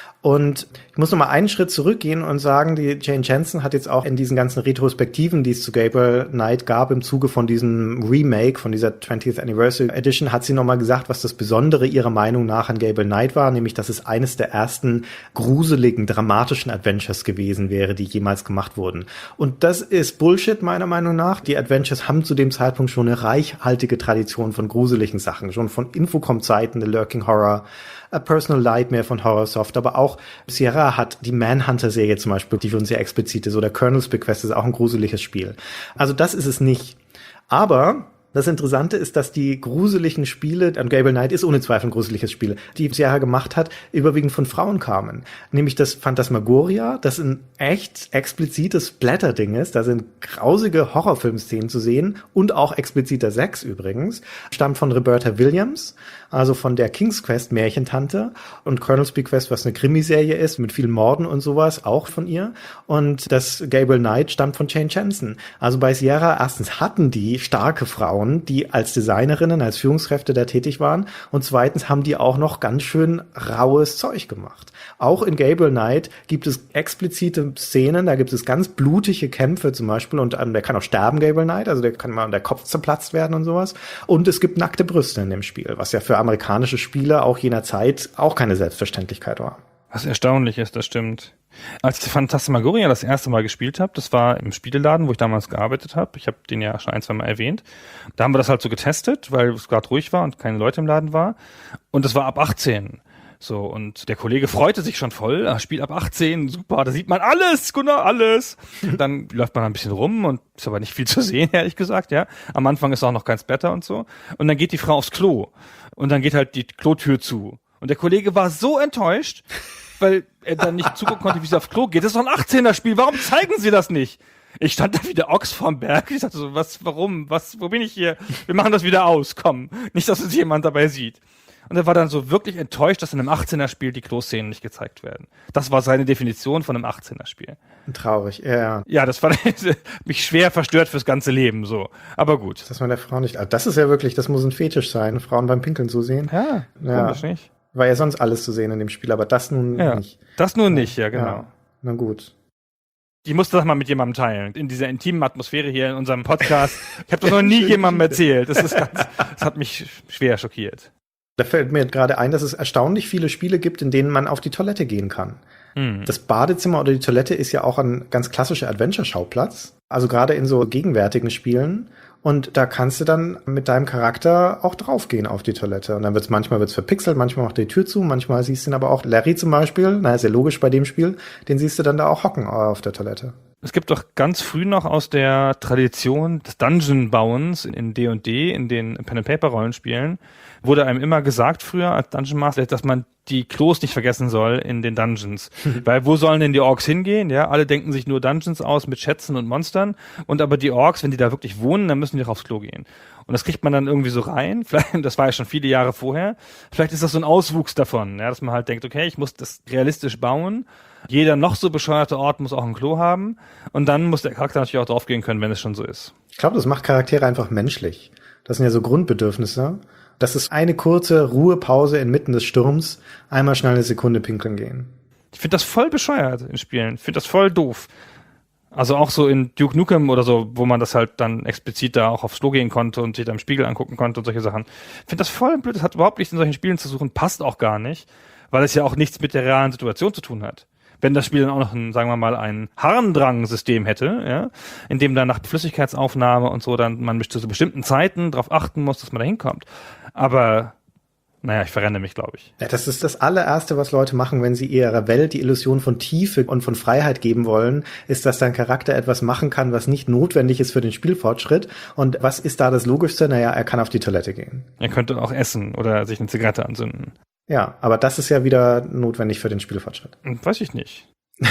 Und ich muss noch mal einen Schritt zurückgehen und sagen, die Jane Jensen hat jetzt auch in diesen ganzen Retrospektiven, die es zu Gabriel Knight gab, im Zuge von diesem Remake, von dieser twentieth Anniversary Edition, hat sie noch mal gesagt, was das Besondere ihrer Meinung nach an Gabriel Knight war, nämlich, dass es eines der ersten gruseligen, dramatischen Adventures gewesen wäre, die jemals gemacht wurden. Und das ist Bullshit, meiner Meinung nach. Die Adventures haben zu dem Zeitpunkt schon eine reichhaltige Tradition von gruseligen Sachen, schon von Infocom-Zeiten, The Lurking Horror, A Personal Nightmare von Horrorsoft, aber auch Sierra hat die Manhunter-Serie zum Beispiel, die für uns sehr explizit ist, oder Colonel's Bequest ist auch ein gruseliges Spiel. Also das ist es nicht. Aber das Interessante ist, dass die gruseligen Spiele, und Gabriel Knight ist ohne Zweifel ein gruseliges Spiel, die Sierra gemacht hat, überwiegend von Frauen kamen. Nämlich das Phantasmagoria, das ein echt explizites Splatter-Ding ist, da sind grausige Horrorfilmszenen zu sehen und auch expliziter Sex übrigens, stammt von Roberta Williams, also von der King's Quest Märchentante, und Colonel's Bequest, was eine Krimiserie ist, mit vielen Morden und sowas, auch von ihr. Und das Gabriel Knight stammt von Jane Jensen. Also bei Sierra, erstens hatten die starke Frauen, die als Designerinnen, als Führungskräfte da tätig waren, und zweitens haben die auch noch ganz schön raues Zeug gemacht. Auch in Gabriel Knight gibt es explizite Szenen, da gibt es ganz blutige Kämpfe zum Beispiel, und ähm, der kann auch sterben, Gabriel Knight, also der kann mal der Kopf zerplatzt werden und sowas. Und es gibt nackte Brüste in dem Spiel, was ja für amerikanische Spieler auch jener Zeit auch keine Selbstverständlichkeit war. Was erstaunlich ist, das stimmt. Als ich Phantasmagoria das erste Mal gespielt habe, das war im Spieleladen, wo ich damals gearbeitet habe. Ich habe den ja schon ein, zwei Mal erwähnt. Da haben wir das halt so getestet, weil es gerade ruhig war und keine Leute im Laden war. Und es war ab achtzehn. So, und der Kollege freute sich schon voll. Ah, Spiel ab achtzehn, super, da sieht man alles, Gunnar, alles. Dann läuft man ein bisschen rum und ist aber nicht viel zu sehen, ehrlich gesagt, ja. Am Anfang ist auch noch kein Splatter und so. Und dann geht die Frau aufs Klo. Und dann geht halt die Klotür zu. Und der Kollege war so enttäuscht, weil er dann nicht zugucken konnte, wie sie aufs Klo geht. Das ist doch ein achtzehner-Spiel, warum zeigen sie das nicht? Ich stand da wie der Ochs vorm Berg. Ich dachte so, was, warum, was, wo bin ich hier? Wir machen das wieder aus, komm. Nicht, dass uns jemand dabei sieht. Und er war dann so wirklich enttäuscht, dass in einem achtzehner-Spiel die Kloszenen nicht gezeigt werden. Das war seine Definition von einem achtzehner-Spiel. Traurig, ja. Ja, das war mich schwer verstört fürs ganze Leben, so. Aber gut. Dass man der Frau nicht, also das ist ja wirklich, das muss ein Fetisch sein, Frauen beim Pinkeln zu sehen. Ja, ja. Komisch nicht. War ja sonst alles zu sehen in dem Spiel, aber das nun ja, nicht. Das nun nicht, ja, genau. Ja, na gut. Ich musste das mal mit jemandem teilen. In dieser intimen Atmosphäre hier in unserem Podcast. Ich habe das noch nie jemandem erzählt. Das ist ganz, das hat mich schwer schockiert. Da fällt mir gerade ein, dass es erstaunlich viele Spiele gibt, in denen man auf die Toilette gehen kann. Hm. Das Badezimmer oder die Toilette ist ja auch ein ganz klassischer Adventure-Schauplatz. Also gerade in so gegenwärtigen Spielen. Und da kannst du dann mit deinem Charakter auch draufgehen auf die Toilette. Und dann wird's manchmal wird's verpixelt, manchmal macht die Tür zu, manchmal siehst du ihn aber auch. Larry zum Beispiel, na, ist ja logisch bei dem Spiel, den siehst du dann da auch hocken auf der Toilette. Es gibt doch ganz früh noch aus der Tradition des Dungeon-Bauens in D und D, in den Pen-and-Paper-Rollenspielen, wurde einem immer gesagt früher als Dungeon Master, dass man die Klos nicht vergessen soll in den Dungeons. Weil wo sollen denn die Orks hingehen? Ja, alle denken sich nur Dungeons aus mit Schätzen und Monstern. Und aber die Orks, wenn die da wirklich wohnen, dann müssen die auch aufs Klo gehen. Und das kriegt man dann irgendwie so rein. Vielleicht, das war ja schon viele Jahre vorher. Vielleicht ist das so ein Auswuchs davon, ja, dass man halt denkt, okay, ich muss das realistisch bauen. Jeder noch so bescheuerte Ort muss auch ein Klo haben. Und dann muss der Charakter natürlich auch draufgehen können, wenn es schon so ist. Ich glaube, das macht Charaktere einfach menschlich. Das sind ja so Grundbedürfnisse. Das ist eine kurze Ruhepause inmitten des Sturms, einmal schnell eine Sekunde pinkeln gehen. Ich finde das voll bescheuert in Spielen. Ich finde das voll doof. Also auch so in Duke Nukem oder so, wo man das halt dann explizit da auch aufs Klo gehen konnte und sich da im Spiegel angucken konnte und solche Sachen. Ich finde das voll blöd. Das hat überhaupt nichts in solchen Spielen zu suchen. Passt auch gar nicht, weil es ja auch nichts mit der realen Situation zu tun hat. Wenn das Spiel dann auch noch ein, sagen wir mal, ein Harndrang-System hätte, ja, in dem dann nach Flüssigkeitsaufnahme und so dann man zu bestimmten Zeiten darauf achten muss, dass man da hinkommt. Aber, naja, ich verrenne mich, glaube ich. Ja, das ist das allererste, was Leute machen, wenn sie ihrer Welt die Illusion von Tiefe und von Freiheit geben wollen, ist, dass dein Charakter etwas machen kann, was nicht notwendig ist für den Spielfortschritt. Und was ist da das Logischste? Naja, er kann auf die Toilette gehen. Er könnte auch essen oder sich eine Zigarette anzünden. Ja, aber das ist ja wieder notwendig für den Spielfortschritt. Weiß ich nicht.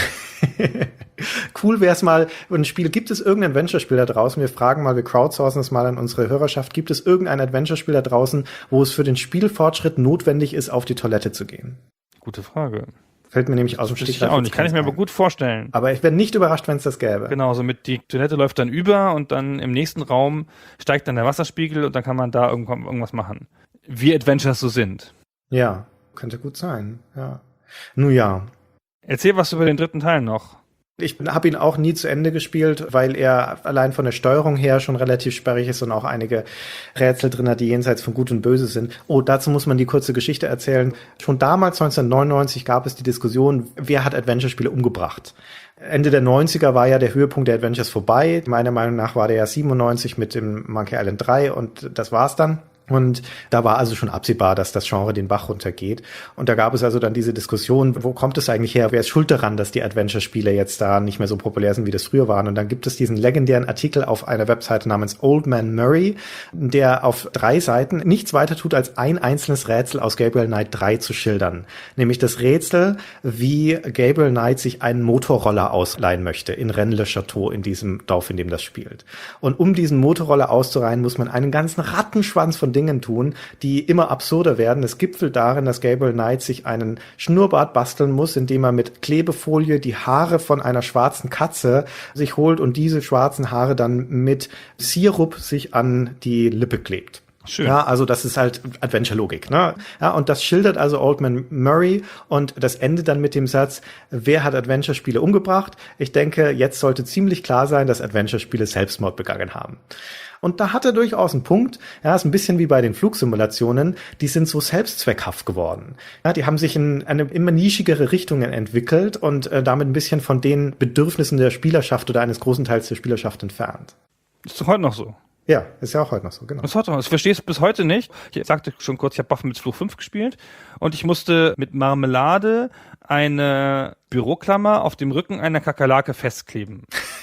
Cool wäre es mal, ein Spiel, gibt es irgendein Adventure-Spiel da draußen? Wir fragen mal, wir crowdsourcen es mal an unsere Hörerschaft. Gibt es irgendein Adventure-Spiel da draußen, wo es für den Spielfortschritt notwendig ist, auf die Toilette zu gehen? Gute Frage. Fällt mir nämlich aus dem Stegreif. auch nicht. Kann ich mir aber gut vorstellen. Aber ich wäre nicht überrascht, wenn es das gäbe. Genau, so mit die Toilette läuft dann über und dann im nächsten Raum steigt dann der Wasserspiegel und dann kann man da irgendwas machen. Wie Adventures so sind. Ja, könnte gut sein. Ja. Nun ja. Erzähl was über den dritten Teil noch. Ich habe ihn auch nie zu Ende gespielt, weil er allein von der Steuerung her schon relativ sperrig ist und auch einige Rätsel drin hat, die jenseits von Gut und Böse sind. Oh, dazu muss man die kurze Geschichte erzählen. Schon damals, neunzehnhundertneunundneunzig, gab es die Diskussion, wer hat Adventure-Spiele umgebracht? Ende der neunziger war ja der Höhepunkt der Adventures vorbei. Meiner Meinung nach war der ja siebenundneunzig mit dem Monkey Island drei und das war's dann. Und da war also schon absehbar, dass das Genre den Bach runtergeht. Und da gab es also dann diese Diskussion, wo kommt es eigentlich her? Wer ist schuld daran, dass die Adventure-Spiele jetzt da nicht mehr so populär sind, wie das früher waren? Und dann gibt es diesen legendären Artikel auf einer Webseite namens Old Man Murray, der auf drei Seiten nichts weiter tut, als ein einzelnes Rätsel aus Gabriel Knight drei zu schildern. Nämlich das Rätsel, wie Gabriel Knight sich einen Motorroller ausleihen möchte in Rennes-le-Château, in diesem Dorf, in dem das spielt. Und um diesen Motorroller auszuleihen, muss man einen ganzen Rattenschwanz von Dingen tun, die immer absurder werden. Es gipfelt darin, dass Gabriel Knight sich einen Schnurrbart basteln muss, indem er mit Klebefolie die Haare von einer schwarzen Katze sich holt und diese schwarzen Haare dann mit Sirup sich an die Lippe klebt. Schön. Ja, also das ist halt Adventure-Logik, ne? Ja, und das schildert also Old Man Murray und das endet dann mit dem Satz, wer hat Adventure-Spiele umgebracht? Ich denke, jetzt sollte ziemlich klar sein, dass Adventure-Spiele Selbstmord begangen haben. Und da hat er durchaus einen Punkt. Ja, ist ein bisschen wie bei den Flugsimulationen. Die sind so selbstzweckhaft geworden. Ja, die haben sich in eine immer nischigere Richtungen entwickelt und äh, damit ein bisschen von den Bedürfnissen der Spielerschaft oder eines großen Teils der Spielerschaft entfernt. Ist doch heute noch so. Ja, ist ja auch heute noch so, genau. Das heute noch. Ich verstehe es bis heute nicht. Ich sagte schon kurz, ich habe Baphomets Fluch fünf gespielt und ich musste mit Marmelade eine Büroklammer auf dem Rücken einer Kakerlake festkleben.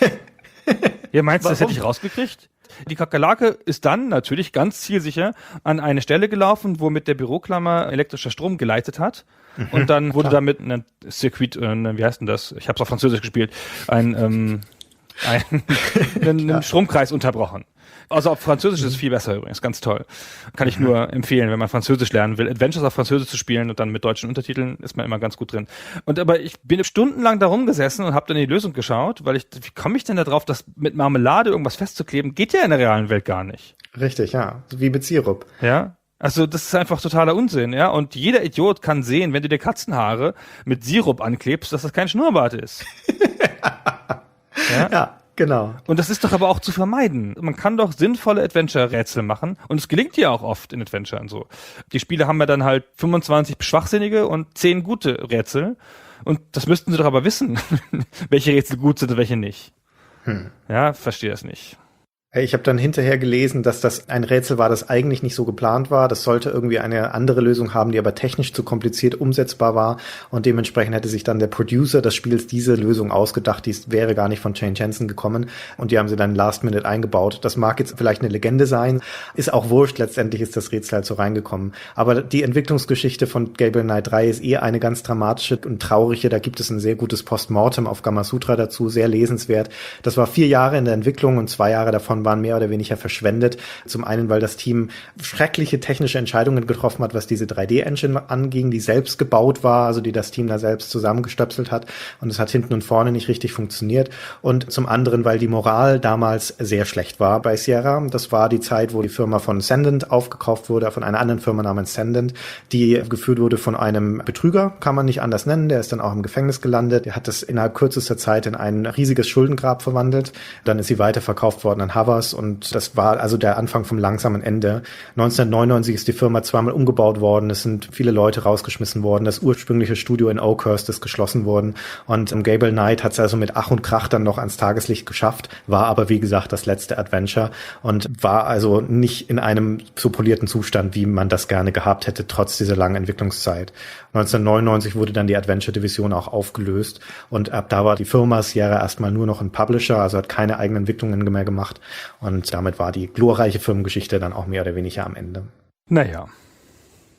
Ja, meinst du, das hätte ich rausgekriegt? Die Kakerlake ist dann natürlich ganz zielsicher an eine Stelle gelaufen, wo mit der Büroklammer elektrischer Strom geleitet hat. Mhm, und dann wurde klar. damit ein Circuit, äh, wie heißt denn das? Ich habe es auf Französisch gespielt. Ein, ähm, ein, ein, ein Stromkreis unterbrochen. Also auf Französisch ist es viel besser übrigens, ganz toll. Kann ich nur empfehlen, wenn man Französisch lernen will. Adventures auf Französisch zu spielen und dann mit deutschen Untertiteln ist man immer ganz gut drin. Und aber ich bin stundenlang da rumgesessen und habe dann die Lösung geschaut, weil ich, wie komme ich denn da drauf, dass mit Marmelade irgendwas festzukleben, geht ja in der realen Welt gar nicht. Richtig, ja. Wie mit Sirup. Ja. Also das ist einfach totaler Unsinn, ja. Und jeder Idiot kann sehen, wenn du dir Katzenhaare mit Sirup anklebst, dass das kein Schnurrbart ist. Ja. Ja. Genau. Und das ist doch aber auch zu vermeiden. Man kann doch sinnvolle Adventure-Rätsel machen und es gelingt ja auch oft in Adventure und so. Die Spiele haben ja dann halt fünfundzwanzig schwachsinnige und zehn gute Rätsel und das müssten sie doch aber wissen, welche Rätsel gut sind und welche nicht. Hm. Ja, verstehe das nicht. Ich habe dann hinterher gelesen, dass das ein Rätsel war, das eigentlich nicht so geplant war. Das sollte irgendwie eine andere Lösung haben, die aber technisch zu kompliziert umsetzbar war. Und dementsprechend hätte sich dann der Producer des Spiels diese Lösung ausgedacht. Die wäre gar nicht von Jane Jensen gekommen. Und die haben sie dann last minute eingebaut. Das mag jetzt vielleicht eine Legende sein. Ist auch wurscht. Letztendlich ist das Rätsel halt so reingekommen. Aber die Entwicklungsgeschichte von Gabriel Knight drei ist eher eine ganz dramatische und traurige. Da gibt es ein sehr gutes Postmortem auf Gamasutra dazu. Sehr lesenswert. Das war vier Jahre in der Entwicklung und zwei Jahre davon waren mehr oder weniger verschwendet. Zum einen, weil das Team schreckliche technische Entscheidungen getroffen hat, was diese drei D-Engine anging, die selbst gebaut war, also die das Team da selbst zusammengestöpselt hat. Und es hat hinten und vorne nicht richtig funktioniert. Und zum anderen, weil die Moral damals sehr schlecht war bei Sierra. Das war die Zeit, wo die Firma von Sendent aufgekauft wurde, von einer anderen Firma namens Sendent, die geführt wurde von einem Betrüger, kann man nicht anders nennen. Der ist dann auch im Gefängnis gelandet. Der hat das innerhalb kürzester Zeit in ein riesiges Schuldengrab verwandelt. Dann ist sie weiterverkauft worden an Havas und das war also der Anfang vom langsamen Ende. neunzehnhundertneunundneunzig ist die Firma zweimal umgebaut worden, es sind viele Leute rausgeschmissen worden, das ursprüngliche Studio in Oakhurst ist geschlossen worden und Gabriel Knight hat es also mit Ach und Krach dann noch ans Tageslicht geschafft, war aber wie gesagt das letzte Adventure und war also nicht in einem so polierten Zustand, wie man das gerne gehabt hätte, trotz dieser langen Entwicklungszeit. neunzehnhundertneunundneunzig wurde dann die Adventure-Division auch aufgelöst und ab da war die Firma Sierra erstmal nur noch ein Publisher, also hat keine eigenen Entwicklungen mehr gemacht. Und damit war die glorreiche Firmengeschichte dann auch mehr oder weniger am Ende. Naja.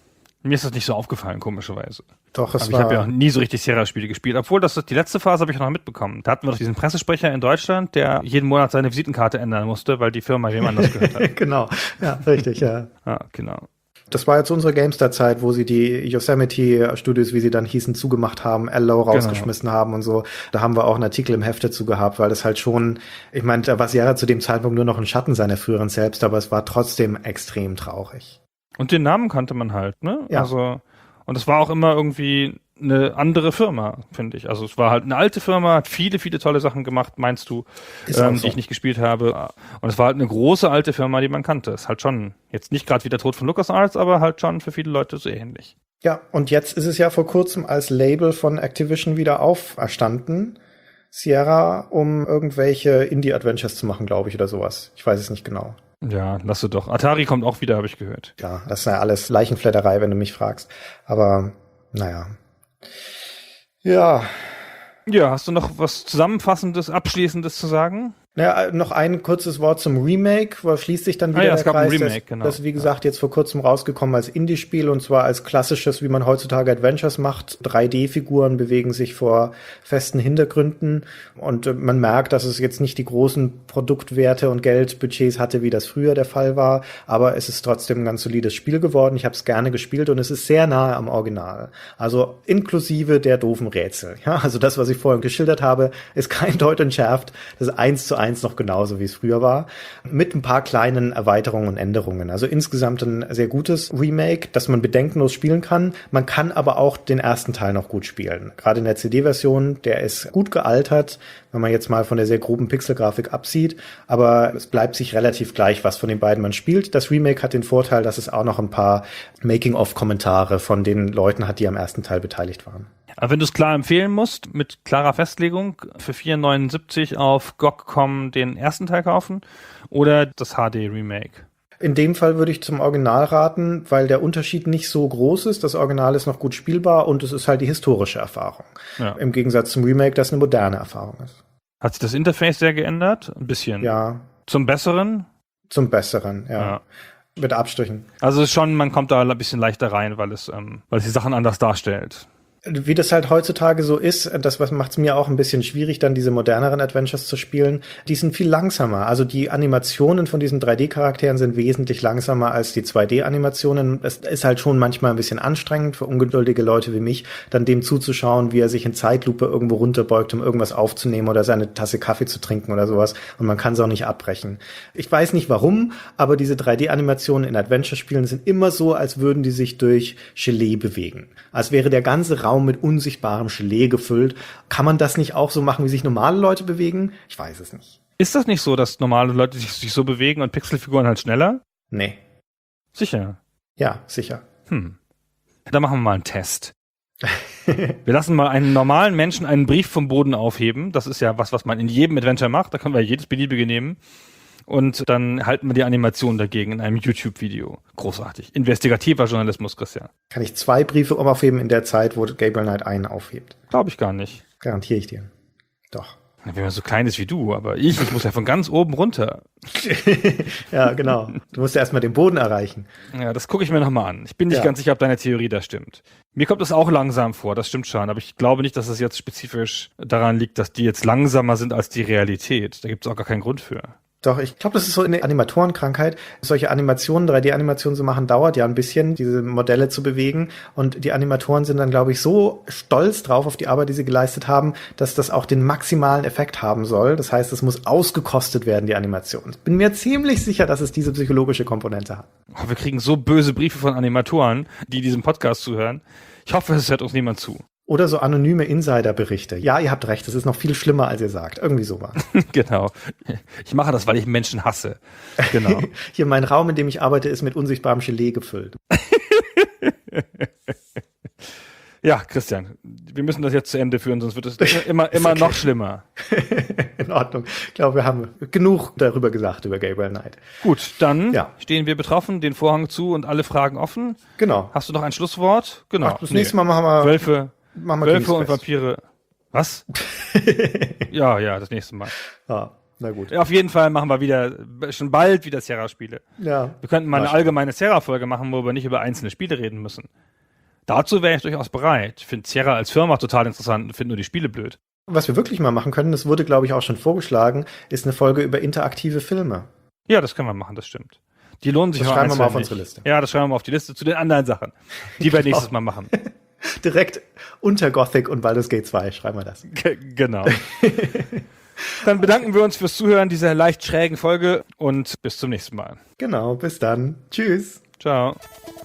Mir ist das nicht so aufgefallen, komischerweise. Doch, es Aber war... ich habe ja auch nie so richtig Sierra-Spiele gespielt. Obwohl, das ist die letzte Phase habe ich noch mitbekommen. Da hatten wir doch diesen Pressesprecher in Deutschland, der jeden Monat seine Visitenkarte ändern musste, weil die Firma wem anders gehört hat. Genau, ja, richtig, ja. Ah, genau. Das war jetzt unsere GameStar-Zeit, wo sie die Yosemite-Studios, wie sie dann hießen, zugemacht haben, L O rausgeschmissen genau. haben und so. Da haben wir auch einen Artikel im Heft dazu gehabt, weil das halt schon, ich meine, da war Sierra zu dem Zeitpunkt nur noch ein Schatten seiner früheren selbst, aber es war trotzdem extrem traurig. Und den Namen kannte man halt, ne? Ja. Also, und es war auch immer irgendwie eine andere Firma, finde ich. Also es war halt eine alte Firma, hat viele, viele tolle Sachen gemacht, meinst du, ähm, so. die ich nicht gespielt habe. Und es war halt eine große alte Firma, die man kannte. Ist halt schon, jetzt nicht gerade wie der Tod von LucasArts, aber halt schon für viele Leute so ähnlich. Ja, und jetzt ist es ja vor kurzem als Label von Activision wieder auferstanden. Sierra, um irgendwelche Indie-Adventures zu machen, glaube ich, oder sowas. Ich weiß es nicht genau. Ja, lass du doch. Atari kommt auch wieder, habe ich gehört. Ja, das ist ja alles Leichenflatterei, wenn du mich fragst. Aber, naja. Ja. Ja, hast du noch was Zusammenfassendes, Abschließendes zu sagen? Ja, noch ein kurzes Wort zum Remake, wo schließt sich dann wieder ah, ja, der es gab Kreis. Ein Remake, das, genau. das, wie gesagt, jetzt vor kurzem rausgekommen als Indie-Spiel und zwar als klassisches, wie man heutzutage Adventures macht. drei D-Figuren bewegen sich vor festen Hintergründen und äh, man merkt, dass es jetzt nicht die großen Produktwerte und Geldbudgets hatte, wie das früher der Fall war, aber es ist trotzdem ein ganz solides Spiel geworden. Ich habe es gerne gespielt und es ist sehr nahe am Original. Also inklusive der doofen Rätsel. Ja, also das, was ich vorhin geschildert habe, ist kein Deut entschärft. Das ist eins zu eins noch genauso, wie es früher war, mit ein paar kleinen Erweiterungen und Änderungen. Also insgesamt ein sehr gutes Remake, das man bedenkenlos spielen kann. Man kann aber auch den ersten Teil noch gut spielen. Gerade in der C D-Version, der ist gut gealtert, wenn man jetzt mal von der sehr groben Pixelgrafik absieht, aber es bleibt sich relativ gleich, was von den beiden man spielt. Das Remake hat den Vorteil, dass es auch noch ein paar Making-of-Kommentare von den Leuten hat, die am ersten Teil beteiligt waren. Aber wenn du es klar empfehlen musst, mit klarer Festlegung, für vier neunundsiebzig auf G O G Punkt com den ersten Teil kaufen oder das H D-Remake? In dem Fall würde ich zum Original raten, weil der Unterschied nicht so groß ist. Das Original ist noch gut spielbar und es ist halt die historische Erfahrung. Ja. Im Gegensatz zum Remake, das eine moderne Erfahrung ist. Hat sich das Interface sehr geändert? Ein bisschen? Ja. Zum Besseren? Zum Besseren, ja. ja. Mit Abstrichen. Also schon, man kommt da ein bisschen leichter rein, weil es, ähm, weil es die Sachen anders darstellt. Wie das halt heutzutage so ist, das macht es mir auch ein bisschen schwierig, dann diese moderneren Adventures zu spielen. Die sind viel langsamer. Also die Animationen von diesen drei D-Charakteren sind wesentlich langsamer als die zwei D-Animationen. Es ist halt schon manchmal ein bisschen anstrengend für ungeduldige Leute wie mich, dann dem zuzuschauen, wie er sich in Zeitlupe irgendwo runterbeugt, um irgendwas aufzunehmen oder seine Tasse Kaffee zu trinken oder sowas. Und man kann es auch nicht abbrechen. Ich weiß nicht warum, aber diese drei D-Animationen in Adventure-Spielen sind immer so, als würden die sich durch Gelee bewegen. Als wäre der ganze Raum mit unsichtbarem Gelee gefüllt. Kann man das nicht auch so machen, wie sich normale Leute bewegen? Ich weiß es nicht. Ist das nicht so, dass normale Leute sich, sich so bewegen und Pixelfiguren halt schneller? Nee. Sicher? Ja, sicher. Hm. Dann machen wir mal einen Test. Wir lassen mal einen normalen Menschen einen Brief vom Boden aufheben. Das ist ja was, was man in jedem Adventure macht. Da können wir jedes beliebige nehmen. Und dann halten wir die Animation dagegen in einem YouTube-Video. Großartig. Investigativer Journalismus, Christian. Kann ich zwei Briefe aufheben in der Zeit, wo Gabriel Knight einen aufhebt? Glaube ich gar nicht. Garantiere ich dir. Doch. Wenn man so klein ist wie du, aber ich, ich muss ja von ganz oben runter. Ja, genau. Du musst ja erstmal den Boden erreichen. Ja, das gucke ich mir nochmal an. Ich bin nicht ja. ganz sicher, ob deine Theorie da stimmt. Mir kommt es auch langsam vor, das stimmt schon, aber ich glaube nicht, dass es jetzt spezifisch daran liegt, dass die jetzt langsamer sind als die Realität. Da gibt es auch gar keinen Grund für. Doch, ich glaube, das ist so eine Animatorenkrankheit. Solche Animationen, drei D-Animationen zu machen, dauert ja ein bisschen, diese Modelle zu bewegen. Und die Animatoren sind dann, glaube ich, so stolz drauf auf die Arbeit, die sie geleistet haben, dass das auch den maximalen Effekt haben soll. Das heißt, es muss ausgekostet werden, die Animation. Ich bin mir ziemlich sicher, dass es diese psychologische Komponente hat. Oh, wir kriegen so böse Briefe von Animatoren, die diesem Podcast zuhören. Ich hoffe, es hört uns niemand zu. Oder so anonyme Insiderberichte. Ja, ihr habt recht, das ist noch viel schlimmer, als ihr sagt. Irgendwie sowas. Genau. Ich mache das, weil ich Menschen hasse. Genau. Hier, mein Raum, in dem ich arbeite, ist mit unsichtbarem Gelee gefüllt. Ja, Christian, wir müssen das jetzt zu Ende führen, sonst wird es immer, immer okay. noch schlimmer. In Ordnung. Ich glaube, wir haben genug darüber gesagt, über Gabriel Knight. Gut, dann ja. stehen wir betroffen, den Vorhang zu und alle Fragen offen. Genau. Hast du noch ein Schlusswort? Genau. Ach, das nee. nächste Mal machen wir... Wölfe. Machen wir Wölfe und Vampire. Was? ja, ja, das nächste Mal. Ja. Na gut. Auf jeden Fall machen wir wieder, schon bald wieder Sierra-Spiele. Ja. Wir könnten mal eine allgemeine Sierra-Folge machen, wo wir nicht über einzelne Spiele reden müssen. Dazu wäre ich durchaus bereit. Ich finde Sierra als Firma total interessant und finde nur die Spiele blöd. Was wir wirklich mal machen können, das wurde, glaube ich, auch schon vorgeschlagen, ist eine Folge über interaktive Filme. Ja, das können wir machen, das stimmt. Die lohnen sich das auch schreiben wir mal auf nicht. unsere Liste. Ja, das schreiben wir mal auf die Liste zu den anderen Sachen, die wir nächstes Mal machen. Direkt unter Gothic und Baldur's Gate zwei schreiben wir das. G- genau. Dann bedanken wir uns fürs Zuhören dieser leicht schrägen Folge und bis zum nächsten Mal. Genau, bis dann. Tschüss. Ciao.